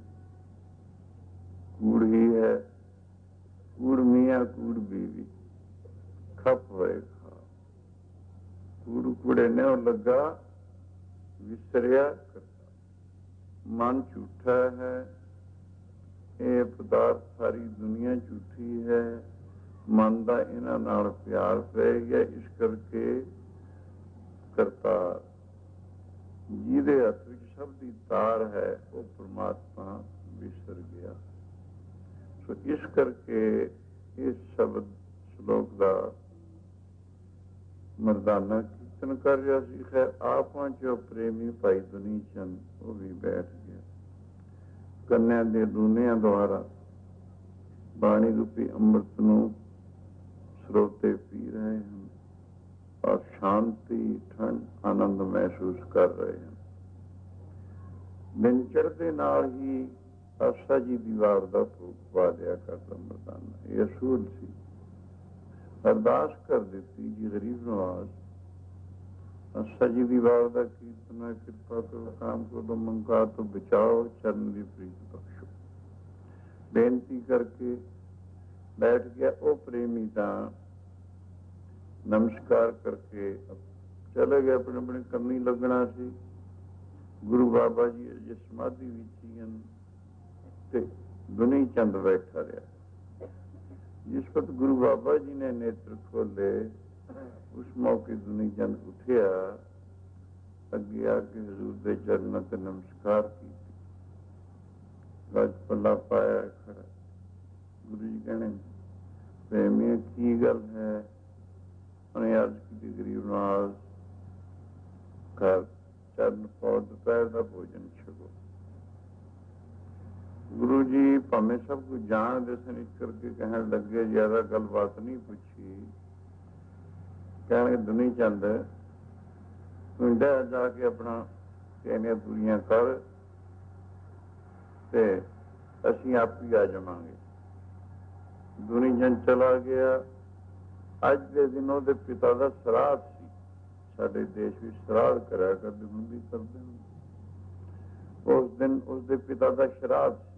ਕੂੜ ਹੀ ਹੈ। ਕੂੜ ਮੀਆਂ, ਕੂੜ ਬੀਵੀ, ਖਪ ਹੋਏ ਖਾ। ਕੂੜ ਕੂੜੇ ਨੇ ਉਹ ਲੱਗਾ, ਵਿਸਰਿਆ ਕਰਤਾ। ਮਨ ਝੂਠਾ ਹੈ, ਇਹ ਪਦਾਰਥ ਸਾਰੀ ਦੁਨੀਆ ਝੂਠੀ ਹੈ। ਮਨ ਦਾ ਇਹਨਾਂ ਨਾਲ ਪਿਆਰ ਪੈ ਗਿਆ, ਇਸ ਕਰਕੇ ਕਰਤਾਰ ਜਿਹਦੇ ਹੱਥ ਵਿੱਚ ਸਭ ਦੀ ਤਾਰ ਹੈ ਉਹ ਪ੍ਰਮਾਤਮਾ ਵਿਸਰ ਗਿਆ। ਸੋ ਇਸ ਕਰਕੇ ਇਸ ਸ਼ਬਦ ਸ਼ਲੋਕ ਦਾ ਮਰਦਾਨਾ ਕੀਰਤਨ ਕਰ ਰਿਹਾ ਸੀ। ਖੈਰ ਆਪਾਂ ਜੋ ਪ੍ਰੇਮੀ ਭਾਈ ਦੁਨੀ ਚੰਦ ਉਹ ਵੀ ਬੈਠ ਗਿਆ। ਕੰਨਿਆ ਦੇ ਦੂਨਿਆਂ ਦੁਆਰਾ ਬਾਣੀ ਰੂਪੀ ਅੰਮ੍ਰਿਤ ਨੂੰ ਸਰੋਤੇ ਪੀ ਰਹੇ ਹਨ ਔਰ ਸ਼ਾਂਤੀ, ਠੰਡ, ਆਨੰਦ ਮਹਿਸੂਸ ਕਰ ਰਹੇ ਹਨ। ਦਿਨ ਚੜ੍ਹਦੇ ਨਾਲ ਹੀ ਆਸਾ ਜੀ ਦੀ ਵਾਰ ਦਾ ਭੋਗ ਪਾ ਲਿਆ ਕਰਦਾ ਮਰਦਾਨਾ। ਇਹ ਅਸੂਲ ਸੀ। ਅਰਦਾਸ ਕਰ ਦਿੱਤੀ ਜੀ ਗਰੀਬ ਨਵਾਜ਼, ਆਸਾ ਜੀ ਦੀ ਵਾਰ ਦਾ ਕੀਰਤਨ ਕਿਰਪਾ ਕਰੋ, ਕਾਮ ਕ੍ਰੋਧ ਮੰਕਾਰ ਤੋਂ ਬਚਾਓ, ਚਰਨ ਦੀ ਪ੍ਰੀਤ ਬਖਸ਼ੋ। ਬੇਨਤੀ ਕਰਕੇ ਬੈਠ ਗਿਆ। ਉਹ ਪ੍ਰੇਮੀ ਤਾਂ ਨਮਸਕਾਰ ਕਰਕੇ ਚਲੇ ਗਏ, ਆਪਣੇ ਆਪਣੇ ਕੰਮੀ ਲੱਗਣਾ ਸੀ। ਗੁਰੂ ਬਾਬਾ ਜੀ ਅਜੇ ਸਮਾਧੀ ਵਿੱਚ ਹੀ ਹਨ ਤੇ ਦੁਨੀ ਚੰਦ ਬੈਠਾ ਰਿਹਾ। ਜਿਸ ਵਕਤ ਗੁਰੂ ਬਾਬਾ ਜੀ ਨੇ ਨੇਤਰ ਖੋਲੇ, ਉਸ ਮੌਕੇ ਦੁਨੀ ਚੰਦ ਉੱਠਿਆ, ਅੱਗੇ ਆ ਕੇ ਹਜ਼ੂਰ ਦੇ ਚਰਨਾਂ ਤੇ ਨਮਸਕਾਰ ਕੀਤੀ, ਗੱਜ ਪੱਲਾ ਪਾਇਆ ਖੜਾ। ਗੁਰੂ ਜੀ ਕਹਿਣੇ, ਪ੍ਰੇਮੀ ਕੀ ਗੱਲ ਹੈ? ਉਹਨੇ ਅਰਜ਼ ਕੀਤੀ, ਗਰੀਬ ਨਵਾਜ਼ ਘਰ ਚਰਨ ਪਾਓ, ਦੁਪਹਿਰ ਦਾ ਭੋਜਨ ਛਕੋ। ਗੁਰੂ ਜੀ ਭਾਵੇਂ ਸਭ ਕੁਝ ਜਾਣਦੇ ਸਨ, ਇਸ ਕਰਕੇ ਕਹਿਣ ਲੱਗੇ, ਜ਼ਿਆਦਾ ਗੱਲਬਾਤ ਨਹੀਂ ਪੁੱਛੀ। ਕਹਿਣਗੇ, ਦੁਨੀ ਚੰਦ ਤੂੰ ਡਹਿ ਜਾ ਕੇ ਆਪਣਾ ਇਹਨੀਆਂ ਦੂਰੀਆਂ ਕਰ ਤੇ ਅਸੀਂ ਆਪ ਹੀ ਆ ਜਾਵਾਂਗੇ। ਦੁਨੀ ਚੰਦ ਚਲਾ ਗਿਆ। ਅੱਜ ਦੇ ਦਿਨ ਉਹਦੇ ਪਿਤਾ ਦਾ ਸਰਾਧ ਸੀ। ਸਾਡੇ ਦੇਸ਼ ਵਿੱਚ ਸਰਾਧ ਕਰਿਆ ਕਰਦੇ, ਹੁਣ ਵੀ ਕਰਦੇ ਹੁੰਦੇ। ਉਸ ਦਿਨ ਉਸਦੇ ਪਿਤਾ ਦਾ ਸ਼ਰਾਧ ਸੀ।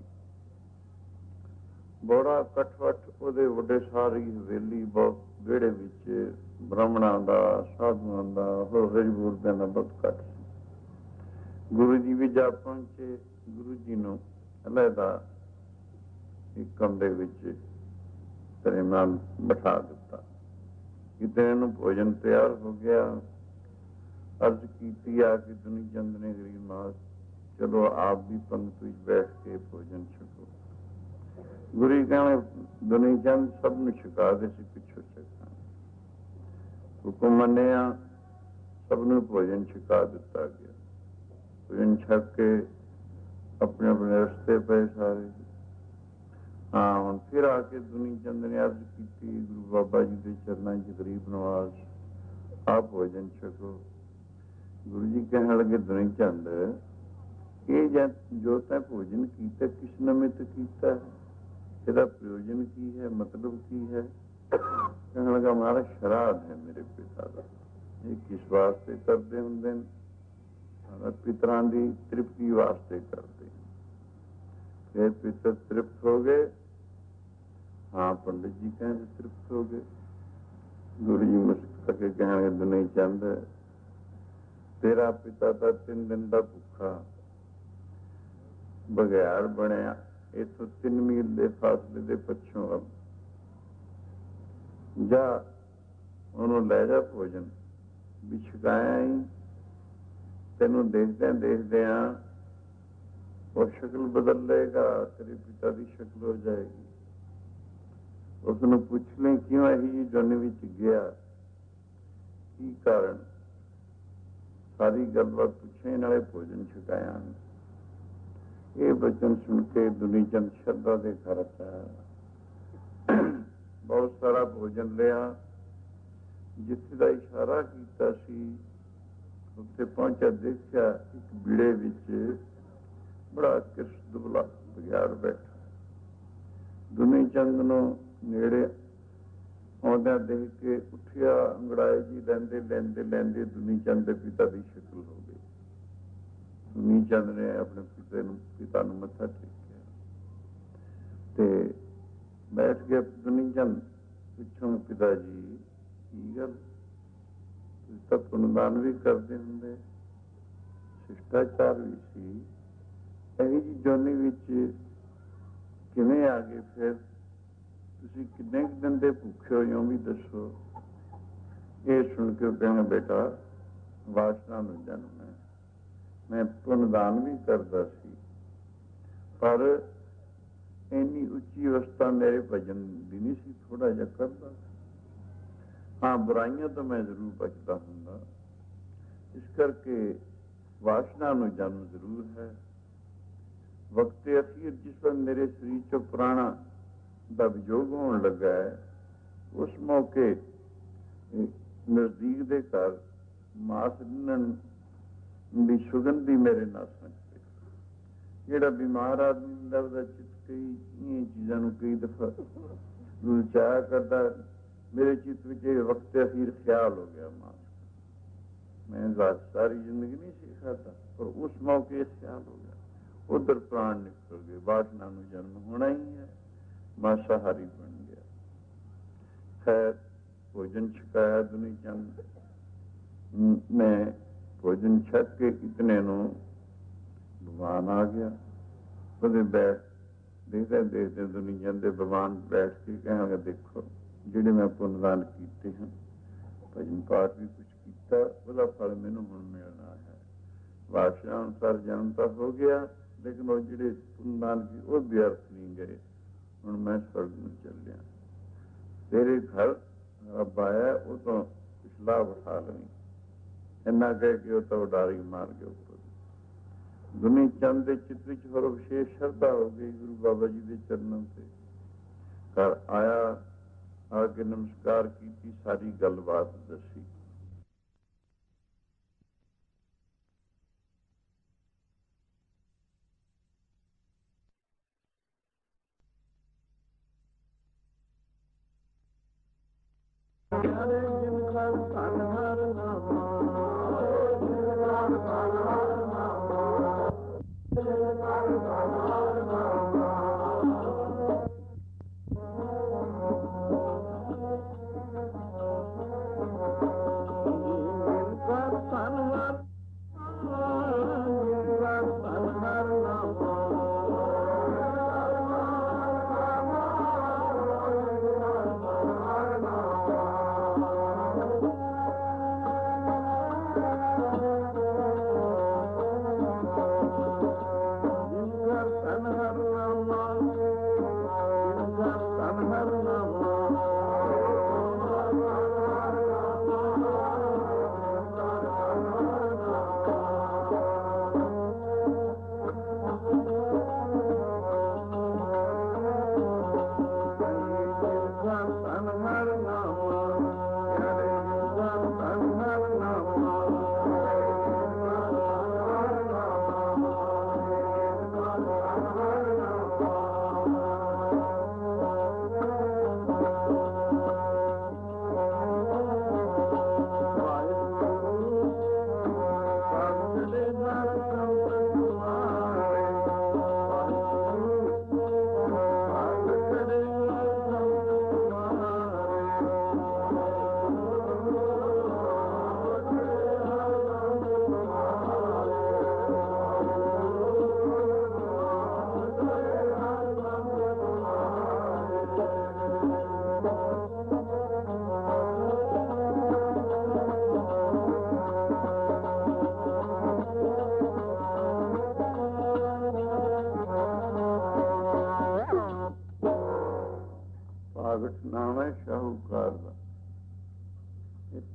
ਬੜਾ ਕਠਵਟ ਉਹਦੇ ਵੱਡੇ ਸਾਰੀ ਹਵੇਲੀ, ਬਹੁਤ ਵਿਹੜੇ ਵਿੱਚ ਬ੍ਰਾਹਮਣਾਂ ਦਾ, ਸਾਧੂਆਂ ਦਾ, ਹੋਰ ਰਜਬੂਰਦਿਆਂ ਦਾ ਬਹੁਤ ਘੱਟ ਸੀ। ਗੁਰੂ ਜੀ ਵੀ ਜਾ ਪਹੁੰਚੇ। ਗੁਰੂ ਜੀ ਨੂੰ ਅਲੱਗਾ ਇੱਕ ਕਮਰੇ ਵਿੱਚ ਤਰੇਮਾਨ ਬਿਠਾ ਦਿੱਤਾ। ਕਿਤੇ ਨੂੰ ਭੋਜਨ ਤਿਆਰ ਹੋ ਗਿਆ। ਅਰਜ਼ ਕੀਤੀ ਆ ਕਿ ਦੁਨੀ ਚੰਦ ਨੇ, ਗਰੀਬ ਨਵਾਜ਼ ਚਲੋ ਆਪ ਵੀ ਪੰਗਤ ਵਿੱਚ ਬੈਠ ਕੇ ਭੋਜਨ ਛਕੋ। ਗੁਰੂ ਜੀ ਕਹਿੰਦੇ, ਦੁਨੀ ਚੰਦ ਸਭ ਨੂੰ ਛਕਾ ਦੇ ਸੀ, ਪਿੱਛੋਂ ਛਕਾ। ਹੁਕਮ ਮੰਨਿਆ, ਸਭ ਨੂੰ ਭੋਜਨ ਛਕਾ ਦਿੱਤਾ ਗਿਆ। ਭੋਜਨ ਛਕ ਕੇ ਆਪਣੇ ਆਪਣੇ ਰਸਤੇ ਪਏ ਸਾਰੇ। ਹਾਂ, ਹੁਣ ਫਿਰ ਆ ਕੇ ਦੁਨੀ ਚੰਦ ਨੇ ਅਰਜ਼ ਕੀਤੀ, ਗੁਰੂ ਬਾਬਾ ਜੀ ਦੇ ਚਰਨਾਂ ਚ, ਗਰੀਬ ਨਵਾਜ਼ ਆਪ ਭੋਜਨ ਛਕੋ। ਗੁਰੂ ਜੀ ਕਹਿਣ ਲੱਗੇ, ਦੁਨੀ ਚੰਦ ਇਹ ਜੋ ਤੈਂ ਭੋਜਨ ਕੀਤਾ, ਕਿਸ ਨਿਮਿਤ ਕੀਤਾ ਹੈ? ਇਹਦਾ ਪ੍ਰਯੋਜਨ ਕੀ ਹੈ, ਮਤਲਬ ਕੀ ਹੈ? ਕਹਿਣ ਲੱਗਾ, ਮਾਰਾ ਸ਼ਰਾਧ ਹੈ ਮੇਰੇ ਪਿਤਾ ਦਾ। ਇਹ ਕਿਸ ਵਾਸਤੇ ਕਰਦੇ ਹੁੰਦੇ ਨੇ? ਪਿਤਰਾਂ ਦੀ ਤ੍ਰਿਪਤੀ ਵਾਸਤੇ ਕਰਦੇ। ਫਿਰ ਪਿਤਰ ਤ੍ਰਿਪਤ ਹੋ ਗਏ। ਹਾਂ, ਪੰਡਿਤ ਜੀ ਕਹਿੰਦੇ ਤ੍ਰਿਪਤ ਹੋ ਗਏ। ਗੁਰੂ ਜੀ ਮੁਸਕ ਕੇ ਕਹਿਣਗੇ, ਦੁਨੀ ਚੰਦ ਤੇਰਾ ਪਿਤਾ ਤਾਂ ਤਿੰਨ ਦਿਨ ਦਾ ਭੁੱਖਾ ਬਘਿਆੜ ਬਣਿਆ, ਇੱਥੋਂ ਤਿੰਨ ਮੀਲ ਦੇ ਫਾਸਲੇ ਦੇ ਪੱਛੋਂ ਜਾ ਉਹਨੂੰ ਲੈ ਜਾ ਭੋਜਨ ਵੀ ਛਕਾਇਆ ਹੀ। ਤੈਨੂੰ ਦੇਖਦਿਆਂ ਦੇਖਦਿਆਂ ਉਹ ਸ਼ਕਲ ਬਦਲ ਲਏਗਾ, ਤੇਰੇ ਪਿਤਾ ਦੀ ਸ਼ਕਲ ਹੋ ਜਾਏਗੀ। ਉਸ ਨੂੰ ਪੁੱਛ ਲੈ ਕਿਉਂ ਇਹੀ ਜਿਹੀ ਜਨ ਵਿੱਚ ਗਿਆ, ਕੀ ਕਾਰਨ। ਸਾਰੀ ਗੱਲਬਾਤ ਪੁੱਛੇ, ਨਾਲੇ ਭੋਜਨ ਛਕਾਇਆ। ਇਹ ਬਚਨ ਸੁਣ ਕੇ ਦੁਨੀ ਚੰਦ ਸ਼ਰਧਾ ਦੇ ਘਰ ਆਇਆ। ਬਹੁਤ ਸਾਰਾ ਭੋਜਨ ਲਿਆ। ਜਿੱਥੇ ਦਾ ਇਸ਼ਾਰਾ ਕੀਤਾ ਸੀ ਉੱਥੇ ਪਹੁੰਚਿਆ, ਦੇਖਿਆ ਇੱਕ ਬੀੜੇ ਵਿੱਚ ਬੜਾ ਕਿਰਸ਼ ਦੁਬਲਾ ਬਗਿਆੜ ਬੈਠਾ। ਦੁਨੀ ਚੰਦ ਨੂੰ ਨੇੜੇ ਆਉਂਦਿਆਂ ਦੇਖ ਕੇ ਉੱਠਿਆ। ਅੰਗੜਾਏ ਜੀ ਲੈਂਦੇ ਲੈਂਦੇ ਲੈਂਦੇ ਦੁਨੀ ਚੰਦ ਦੇ ਪਿਤਾ ਦੀ ਸ਼ਕਲ ਹੋ ਗਈ। ਦੁਨੀ ਚੰਦ ਨੇ ਆਪਣੇ ਪਿਤਾ ਨੂੰ ਪਿਤਾ ਨੂੰ ਮੱਥਾ ਟੇਕਿਆ ਤੇ ਬੈਠ ਗਿਆ। ਦੁਨੀ ਚੰਦ ਪਿੱਛੋਂ, ਪਿਤਾ ਜੀ ਕੀ ਗੱਲ, ਤੁਸੀਂ ਤਾਂ ਪੁੰਨਦਾਨ ਵੀ ਕਰਦੇ ਹੁੰਦੇ, ਸ਼ਿਸ਼ਟਾਚਾਰ ਵੀ ਸੀ, ਇਹੀ ਜਿਹੀ ਜੋਨੀ ਵਿੱਚ ਕਿਵੇਂ ਆ ਗਏ ਫਿਰ? ਤੁਸੀਂ ਕਿੰਨੇ ਕੁ ਦਿਨ ਦੇ ਭੁੱਖੇ ਹੋਏ ਹੋ ਵੀ ਦੱਸੋ। ਇਹ ਸੁਣ ਕੇ ਕਹਿੰਦਾ, ਬੇਟਾ ਵਾਸਨਾ ਨੂੰ ਜਨਮ ਹੈ, ਮੈਂ ਪੁੰਨਦਾਨ ਵੀ ਕਰਦਾ ਸੀ, ਪਰ ਇੰਨੀ ਉੱਚੀ ਅਵਸਥਾ ਮੇਰੇ ਭਜਨ ਦੀ ਨਹੀਂ ਸੀ, ਥੋੜਾ ਜਿਹਾ ਕਰਦਾ। ਹਾਂ, ਬੁਰਾਈਆਂ ਤੋਂ ਮੈਂ ਜ਼ਰੂਰ ਬਚਦਾ ਹੁੰਦਾ, ਇਸ ਕਰਕੇ ਵਾਸਨਾ ਨੂੰ ਜਨਮ ਜ਼ਰੂਰ ਹੈ। ਵਕਤ ਅਖੀਰ ਜਿਸ ਵਕਤ ਮੇਰੇ ਸਰੀਰ ਚੋਂ ਪ੍ਰਾਣਾ ਦਾ ਵਿਜੋਗ ਹੋਣ ਲੱਗਾ ਹੈ, ਉਸ ਮੌਕੇ ਨਜ਼ਦੀਕ ਦੇ ਘਰ ਮਾਸ ਰਿੰਨਣ ਦੀ ਸੁਗੰਧੀ ਮੇਰੇ ਨਾਸਾਂ 'ਚ। ਜਿਹੜਾ ਬਿਮਾਰ ਆਦਮੀ ਹੁੰਦਾ ਉਹਦਾ ਚਿੱਤ ਕਈ ਇਹ ਚੀਜ਼ਾਂ ਨੂੰ ਕਈ ਦਫਾ ਲੁਚਾਇਆ ਕਰਦਾ। ਮੇਰੇ ਚਿੱਤ ਵਿੱਚ ਇਹ ਵਕਤ ਅਖੀਰ ਖਿਆਲ ਹੋ ਗਿਆ ਮਾਸ। ਮੈਂ ਸਾਰੀ ਜ਼ਿੰਦਗੀ ਨਹੀਂ ਸੀ ਖਾਧਾ, ਪਰ ਉਸ ਮੌਕੇ ਖਿਆਲ ਹੋ ਗਿਆ, ਉਧਰ ਪ੍ਰਾਣ ਨਿਕਲ ਗਏ। ਵਾਸਨਾ ਨੂੰ ਜਨਮ ਹੋਣਾ ਹੀ ਹੈ, ਮਾਸਾਹਾਰੀ ਬਣ ਗਿਆ। ਖੈਰ ਭੋਜਨ ਛਕਾਇਆ ਦੁਨੀ ਚੰਦ ਨੇ। ਭੋਜਨ ਛਕ ਕੇ ਇਤਨੇ ਨੂੰ ਭਗਵਾਨ ਆ ਗਿਆ। ਉਹਦੇ ਬੈਠ ਦੇਖਦੇ ਦੇਖਦੇ ਦੁਨੀ ਚੰਦ ਦੇ ਭਗਵਾਨ ਬੈਠ ਕੇ ਕਹਾਂਗੇ, ਦੇਖੋ ਜਿਹੜੇ ਮੈਂ ਪੁੰਨਦਾਨ ਕੀਤੇ ਹਨ, ਭਜਨ ਪਾਠ ਵੀ ਕੁਛ ਕੀਤਾ, ਉਹਦਾ ਫਲ ਮੈਨੂੰ ਹੁਣ ਮਿਲਣਾ ਹੈ। ਵਾਸਨਾ ਅਨੁਸਾਰ ਜਨਮ ਤਾਂ ਹੋ ਗਿਆ, ਲੇਕਿਨ ਉਹ ਜਿਹੜੇ ਪੁੰਨਦਾਨ ਸੀ ਉਹ ਵਿਅਰਥ ਨਹੀਂ ਗਏ। ਹੁਣ ਮੈਂ ਸਵਰਗ ਨੂੰ ਚੱਲਿਆ, ਤੇਰੇ ਘਰ ਰੱਬ ਆਇਆ, ਉਹ ਤੋਂ ਪਿਛਲਾ ਉਠਾ ਲਵੀਂ। ਇੰਨਾ ਕਹਿ ਕੇ ਉਹ ਤਾਂ ਉਡਾਰੀ ਮਾਰ ਕੇ ਉੱਪਰ। ਦੁਨੀ ਚੰਦ ਦੇ ਚਿੱਤ ਵਿੱਚ ਹੋਰ ਵਿਸ਼ੇਸ਼ ਸ਼ਰਧਾ ਹੋ ਗਈ ਗੁਰੂ ਬਾਬਾ ਜੀ ਦੇ ਚਰਨਾਂ ਤੇ। ਘਰ ਆਇਆ, ਆ ਕੇ ਨਮਸਕਾਰ ਕੀਤੀ, ਸਾਰੀ ਗੱਲਬਾਤ ਦੱਸੀ।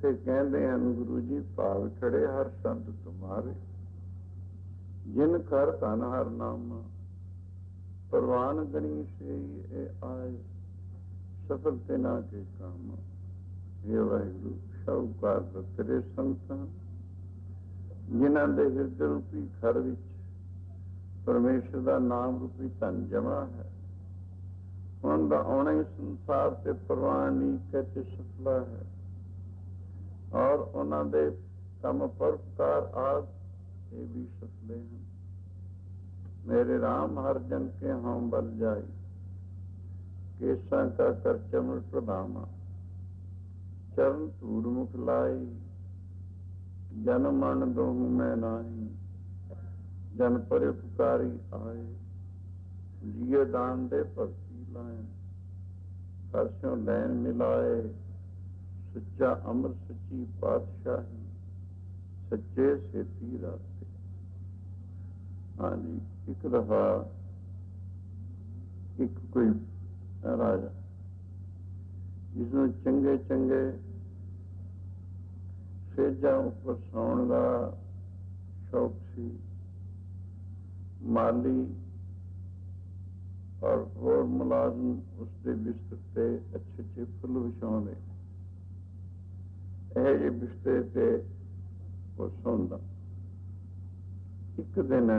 ਤੇ ਕਹਿੰਦੇ ਹਨ ਗੁਰੂ ਜੀ ਭਾਵ ਖੜੇ ਹਰ ਸੰਤ ਤੁਮਾਰੇ, ਜਿਨ ਕਰ ਧਨ ਹਰ ਨਾਮ, ਪ੍ਰਵਾਨ ਗਣੀ ਸੇ ਇਹ ਆਏ, ਸਫਲ ਤੇ ਨਾ ਕੇ ਕੰਮ। ਇਹ ਵਾਹਿਗੁਰੂ ਸ਼ਾਹੂਕਾਰ ਦਾ ਤੇਰੇ ਸੰਤ ਹਨ, ਜਿਨ੍ਹਾਂ ਦੇ ਹਿਰਦੇ ਰੂਪੀ ਘਰ ਵਿੱਚ ਪਰਮੇਸ਼ਰ ਦਾ ਨਾਮ ਰੂਪੀ ਧਨ ਜਮਾ ਹੈ। ਉਹਨਾਂ ਦਾ ਆਉਣਾ ਹੀ ਸੰਸਾਰ ਤੇ ਪ੍ਰਵਾਨ ਨਹੀਂ ਕਹਿਤੇ ਸਫਲਾ ਹੈ, ਔਰ ਉਹਨਾਂ ਦੇ ਕੰਮ ਪਰਉਪਕਾਰ ਆਦਿ ਇਹ ਵੀ ਸਫਲੇ ਹਨ। ਮੇਰੇ ਰਾਮ ਹਰ ਜਨ ਕੇ ਹਉ ਬਲ ਜਾਈ, ਕੇਸਾਂ ਕਾ ਕਰ ਚਮਰ ਪ੍ਰਧਾਮਾ, ਚਰਨ ਧੂੜ ਮੁਖ ਲਾਈ, ਜਨ ਮਨ ਦੋਹੂ ਮੈਂ ਨਾਹੀ, ਜਨ ਪਰਉਪਕਾਰੀ ਆਏ, ਜੀਏ ਦਾਨ ਦੇ ਭਗਤੀ ਲਾਏ, ਹਰਸਿਓ ਲੈਣ ਮਿਲਾਏ, ਸੱਚਾ ਅਮਰ ਸੱਚੀ ਪਾਤਸ਼ਾਹੀ, ਸੱਚੇ ਸੇਤੀ ਰਾਤੇ। ਹਾਂਜੀ, ਇੱਕ ਦਫਾ ਇੱਕ ਕੋਈ ਰਾਜਾ ਜਿਸਨੂੰ ਚੰਗੇ ਚੰਗੇ ਸੇਜਾਂ ਉੱਪਰ ਸੌਣ ਦਾ ਸ਼ੌਕ ਸੀ, ਮਾਲੀ ਔਰ ਹੋਰ ਮੁਲਾਜ਼ਮ ਉਸਦੇ ਬਿਸਤਰ ਤੇ ਅੱਛੇ ਅੱਛੇ ਫੁੱਲ ਵਿਛਾਉਂਦੇ, ਇਹ ਜਿਹੇ ਬਿਸਤਰੇ ਤੇ ਉਹ ਸੌਂਦਾ। ਇੱਕ ਦਿਨ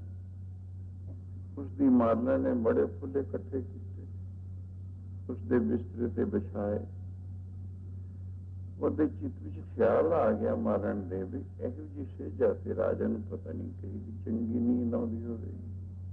ਉਸਦੀ ਮਾਲਣਾ ਨੇ ਬੜੇ ਫੁੱਲ ਇਕੱਠੇ ਕੀਤੇ, ਉਸਦੇ ਬਿਸਤਰੇ ਤੇ ਵਿਛਾਏ। ਉਹਦੇ ਚਿੱਤ ਵਿੱਚ ਖਿਆਲ ਆ ਗਿਆ ਮਾਰਨ ਦੇ ਵੀ ਇਹੋ ਜਿਹੀ ਸੇਜਾ ਤੇ ਰਾਜਾ ਨੂੰ ਪਤਾ ਨਹੀਂ ਕਹੀ ਵੀ ਚੰਗੀ ਨੀਂਦ ਆਉਂਦੀ ਹੋਵੇਗੀ।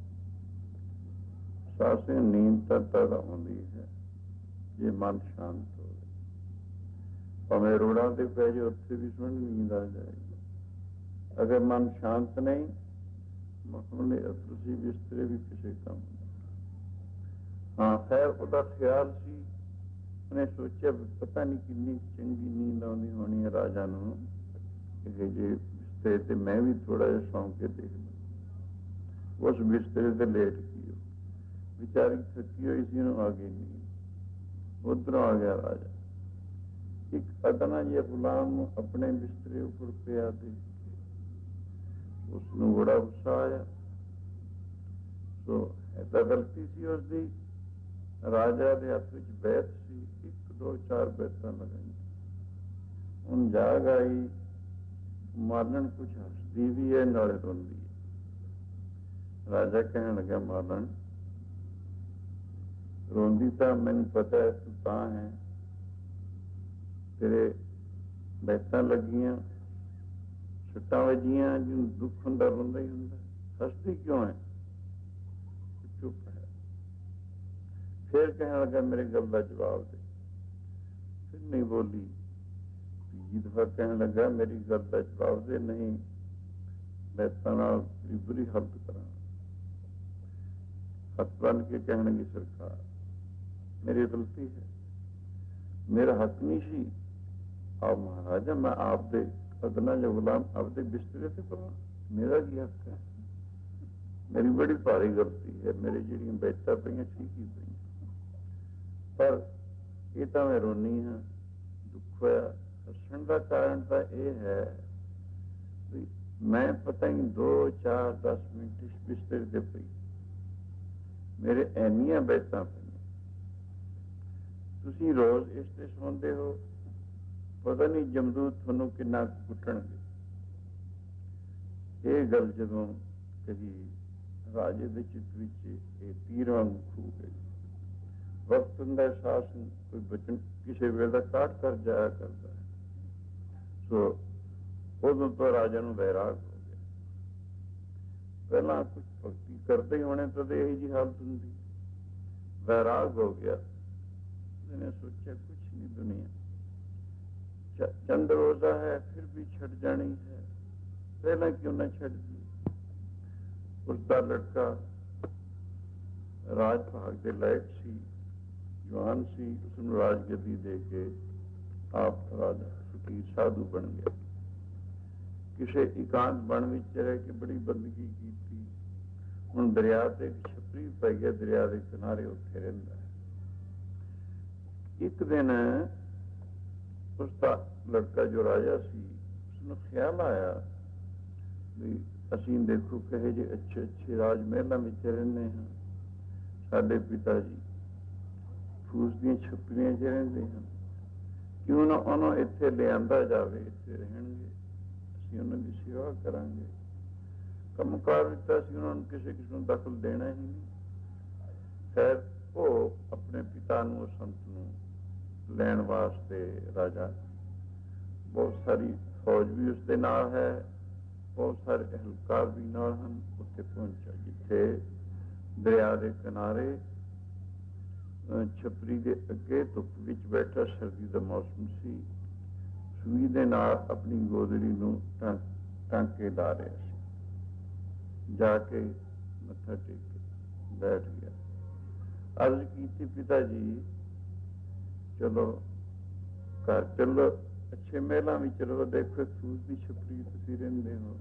ਸਾਸੇ ਨੀਂਦ ਤਾਂ ਤਦ ਆਉਂਦੀ ਹੈ ਜੇ ਮਨ ਸ਼ਾਂਤ ਹੋਵੇ, ਭਾਵੇਂ ਰੋੜਾਂ ਤੇ ਪੈ ਜਾਏ ਉੱਥੇ ਵੀ ਸੁਣ ਨੀਂਦ ਆ ਜਾਏਗੀ। ਅਗਰ ਮਨ ਸ਼ਾਂਤ ਨਹੀਂ, ਮਾਮਲੇ ਤੁਸੀਂ ਬਿਸਤਰੇ ਵੀ ਕਿਸੇ ਕੰਮ। ਹਾਂ ਖੈਰ ਉਹਦਾ ਖਿਆਲ ਸੀ, ਉਹਨੇ ਸੋਚਿਆ ਪਤਾ ਨਹੀਂ ਕਿੰਨੀ ਚੰਗੀ ਨੀਂਦ ਆਉਂਦੀ ਹੋਣੀ ਹੈ ਰਾਜਾ ਨੂੰ, ਇਹ ਜੇ ਬਿਸਤਰੇ ਤੇ ਮੈਂ ਵੀ ਥੋੜਾ ਜਿਹਾ ਸੌਂ ਕੇ ਦੇਖ ਲਵਾਂ। ਉਸ ਬਿਸਤਰੇ ਤੇ ਲੇਟ ਗਈ, ਵਿਚਾਰੀ ਥੱਕੀ ਹੋਈ ਸੀ, ਉਹਨੂੰ ਆ ਗਈ ਨੀਂਦ। ਉੱਧਰੋਂ ਆ ਗਿਆ ਰਾਜਾ, ਇੱਕ ਅਦਨਾ ਜਿਹਾ ਗੁਲਾਮ ਨੂੰ ਆਪਣੇ ਬਿਸਤਰੇ ਉੱਪਰ ਪਿਆ ਦੇਖ ਕੇ ਉਸਨੂੰ ਬੜਾ ਗੁੱਸਾ ਆਇਆ। ਸੋ ਇਹ ਤਾਂ ਗਲਤੀ ਸੀ ਉਸਦੀ। ਰਾਜਾ ਦੇ ਹੱਥ ਵਿੱਚ ਬੈਤ ਸੀ, ਇੱਕ ਦੋ ਚਾਰ ਬੈਤਾਂ ਲਗਾਈਆਂ। ਹੁਣ ਜਾਗ ਆਈ, ਮਾਲਣ ਕੁਛ ਹੱਸਦੀ ਵੀ ਹੈ ਨਾਲੇ ਰੋਂਦੀ ਹੈ। ਰਾਜਾ ਕਹਿਣ ਲੱਗਾ, ਮਾਲਣ ਰੋਂਦੀ ਤਾਂ ਮੈਨੂੰ ਪਤਾ ਹੈ ਤੂੰ ਤਾਂ ਹੈ, ਤੇਰੇ ਬੈਤਾਂ ਲੱਗੀਆਂ, ਸੱਟਾਂ ਵੱਜੀਆਂ, ਜਿਹਨੂੰ ਦੁੱਖ ਹੁੰਦਾ ਰੋਂਦਾ ਹੀ ਹੁੰਦਾ, ਹੱਸਦੀ ਕਿਉਂ ਹੈ? ਚੁੱਪ ਹੈ। ਫਿਰ ਕਹਿਣ ਲੱਗਾ ਮੇਰੇ ਗੱਲ ਦਾ ਜਵਾਬ ਦੇ। ਫਿਰ ਨਹੀਂ ਬੋਲੀ। ਤੀਜੀ ਦਫਾ ਕਹਿਣ ਲੱਗਾ ਮੇਰੀ ਗੱਲ ਦਾ ਜਵਾਬ ਦੇ, ਨਹੀਂ ਬੈਤਾਂ ਨਾਲ ਬੁਰੀ ਬੁਰੀ ਹਾਲਤ ਕਰਾਂ। ਹੱਥ ਬੰਨ ਕੇ ਕਹਿਣ ਲੱਗੀ, ਸਰਕਾਰ ਮੇਰੀ ਗਲਤੀ ਹੈ, ਮੇਰਾ ਹੱਕ ਨਹੀਂ ਸੀ। ਆਪ ਮਹਾਰਾਜਾ ਮੈਂ ਆਪ ਦੇ ਅਦਨਾ ਜਾਂ ਗੁਲਾਮ ਆਪਦੇ ਬਿਸਤਰੇ ਤੇ ਪਵਾਂ, ਮੇਰਾ ਕੀ ਹੱਕ ਹੈ? ਮੇਰੀ ਬੜੀ ਭਾਰੀ ਗਲਤੀ ਹੈ, ਮੇਰੀ ਜਿਹੜੀਆਂ ਬੈਠਾਂ ਪਈਆਂ ਠੀਕ ਹੀ ਪਈਆਂ, ਪਰ ਇਹ ਤਾਂ ਮੈਂ ਰੋਨੀ ਹਾਂ, ਦੁੱਖ ਹੋਇਆ। ਹੱਸਣ ਦਾ ਕਾਰਨ ਤਾਂ ਇਹ ਹੈ ਵੀ ਮੈਂ ਪਤਾ ਹੀ ਦੋ ਚਾਰ ਦਸ ਮਿੰਟ ਇਸ ਬਿਸਤਰੇ ਤੇ ਪਈ, ਮੇਰੇ ਇੰਨੀਆਂ ਬੈਠਾਂ ਪਈਆਂ, ਤੁਸੀਂ ਰੋਜ਼ ਇਸ ਤੇ ਸੌਂਦੇ ਹੋ, ਪਤਾ ਨਹੀਂ ਜਮਦੂਤ ਤੁਹਾਨੂੰ ਕਿੰਨਾ ਕੁੱਟਣਗੇ। ਇਹ ਗੱਲ ਜਦੋਂ ਕਹੀ, ਰਾਜੇ ਦੇ ਚਿੱਤ ਵਿੱਚ ਇਹ ਤੀਰ ਵਾਂਗ ਖੂ ਗਈ। ਵਕਤ ਹੁੰਦਾ ਅਹਿਸਾਸ ਕੋਈ ਬਚਨ ਕਿਸੇ ਵੇਲੇ ਦਾ ਕਾਟ ਕਰ ਜਾਇਆ ਕਰਦਾ ਹੈ। ਸੋ ਉਦੋਂ ਤੋਂ ਰਾਜਾ ਨੂੰ ਵੈਰਾਗ ਹੋ ਗਿਆ। ਪਹਿਲਾਂ ਕੁਝ ਭਗਤੀ ਕਰਦੇ ਹੀ ਹੋਣੇ ਤਾਂ ਇਹੀ ਜਿਹੀ ਹਾਲਤ ਹੁੰਦੀ। ਵੈਰਾਗ ਹੋ ਗਿਆ, ਇਹਨੇ ਸੋਚਿਆ ਕੁਛ ਨਹੀਂ ਦੁਨੀਆ, ਚੰਦ ਰੋਜ਼ਾ ਹੈ ਫਿਰ ਵੀ ਛੱਡ ਜਾਣੀ ਹੈ, ਪਹਿਲਾਂ ਕਿਉਂ ਨਾ ਛੱਡ ਦੀ। ਉਸਦਾ ਲੜਕਾ ਰਾਜ ਭਾਗ ਦੇ ਲਾਇਕ ਸੀ, ਜਵਾਨ ਸੀ, ਉਸਨੂੰ ਰਾਜਗੱਦੀ ਦੇ ਕੇ ਆਪ ਰਾਜਾ ਫਕੀਰ ਸਾਧੂ ਬਣ ਗਿਆ। ਕਿਸੇ ਇਕਾਂਤ ਬਣ ਵਿੱਚ ਰਹਿ ਕੇ ਬੜੀ ਬੰਦਗੀ ਕੀਤੀ। ਹੁਣ ਦਰਿਆ ਤੇ ਇੱਕ ਛਪਰੀ ਪੈ ਗਿਆ, ਦਰਿਆ ਦੇ ਕਿਨਾਰੇ ਉੱਥੇ ਰਹਿੰਦਾ ਹੈ। ਇੱਕ ਦਿਨ ਉਸਦਾ ਲੜਕਾ ਜੋ ਰਾਜਾ ਸੀ ਉਸਨੂੰ ਖਿਆਲ ਆਇਆ ਵੀ ਅਸੀਂ ਦੇਖੋ ਕਹੇ ਜੇ ਅੱਛੇ ਅੱਛੇ ਰਾਜ ਮਹਿਲਾਂ ਵਿੱਚ ਰਹਿੰਦੇ ਹਾਂ, ਸਾਡੇ ਪਿਤਾ ਜੀ ਫੂਸ ਦੀਆਂ ਛੱਪੜੀਆਂ 'ਚ ਰਹਿੰਦੇ ਹਨ, ਕਿਉਂ ਨਾ ਉਹਨੂੰ ਇੱਥੇ ਲਿਆਂਦਾ ਜਾਵੇ, ਇੱਥੇ ਰਹਿਣਗੇ, ਅਸੀਂ ਉਹਨਾਂ ਦੀ ਸੇਵਾ ਕਰਾਂਗੇ। ਕੰਮਕਾਰ ਵਿੱਚ ਤਾਂ ਅਸੀਂ ਉਹਨਾਂ ਨੂੰ ਕਿਸੇ ਕਿਸੇ ਨੂੰ ਦਖਲ ਦੇਣਾ ਹੀ ਨਹੀਂ। ਖੈਰ ਉਹ ਆਪਣੇ ਪਿਤਾ ਨੂੰ, ਸੰਤ ਨੂੰ ਲੈਣ ਵਾਸਤੇ ਰਾਜਾ, ਬਹੁਤ ਸਾਰੀ ਫੌਜ ਵੀ ਉਸਦੇ ਨਾਲ ਹੈ, ਬਹੁਤ ਸਾਰੇ ਅਹਿਲਕਾਰ ਵੀ ਨਾਲ ਹਨ, ਉੱਥੇ ਪਹੁੰਚਿਆ ਜਿੱਥੇ ਦਰਿਆ ਦੇ ਕਿਨਾਰੇ ਛਪਰੀ ਦੇ ਅੱਗੇ ਧੁੱਪ ਵਿੱਚ ਬੈਠਾ, ਸਰਦੀ ਦਾ ਮੌਸਮ ਸੀ, ਸੂਈ ਦੇ ਨਾਲ ਆਪਣੀ ਗੋਦੜੀ ਨੂੰ ਟਾਂਕੇ ਲਾ ਰਿਹਾ ਸੀ। ਜਾ ਕੇ ਮੱਥਾ ਟੇਕ ਕੇ ਬੈਠ ਗਿਆ। ਅਰਜ਼ ਕੀਤੀ, ਪਿਤਾ ਜੀ ਚਲੋ ਘਰ ਚੱਲੋ, ਅੱਛੇ ਮਹਿਲਾਂ ਵਿੱਚ ਰਹੋ, ਦੇਖੋ ਫੂਸ ਦੀ ਛਪਰੀ ਤੁਸੀਂ ਰਹਿੰਦੇ ਹੋ,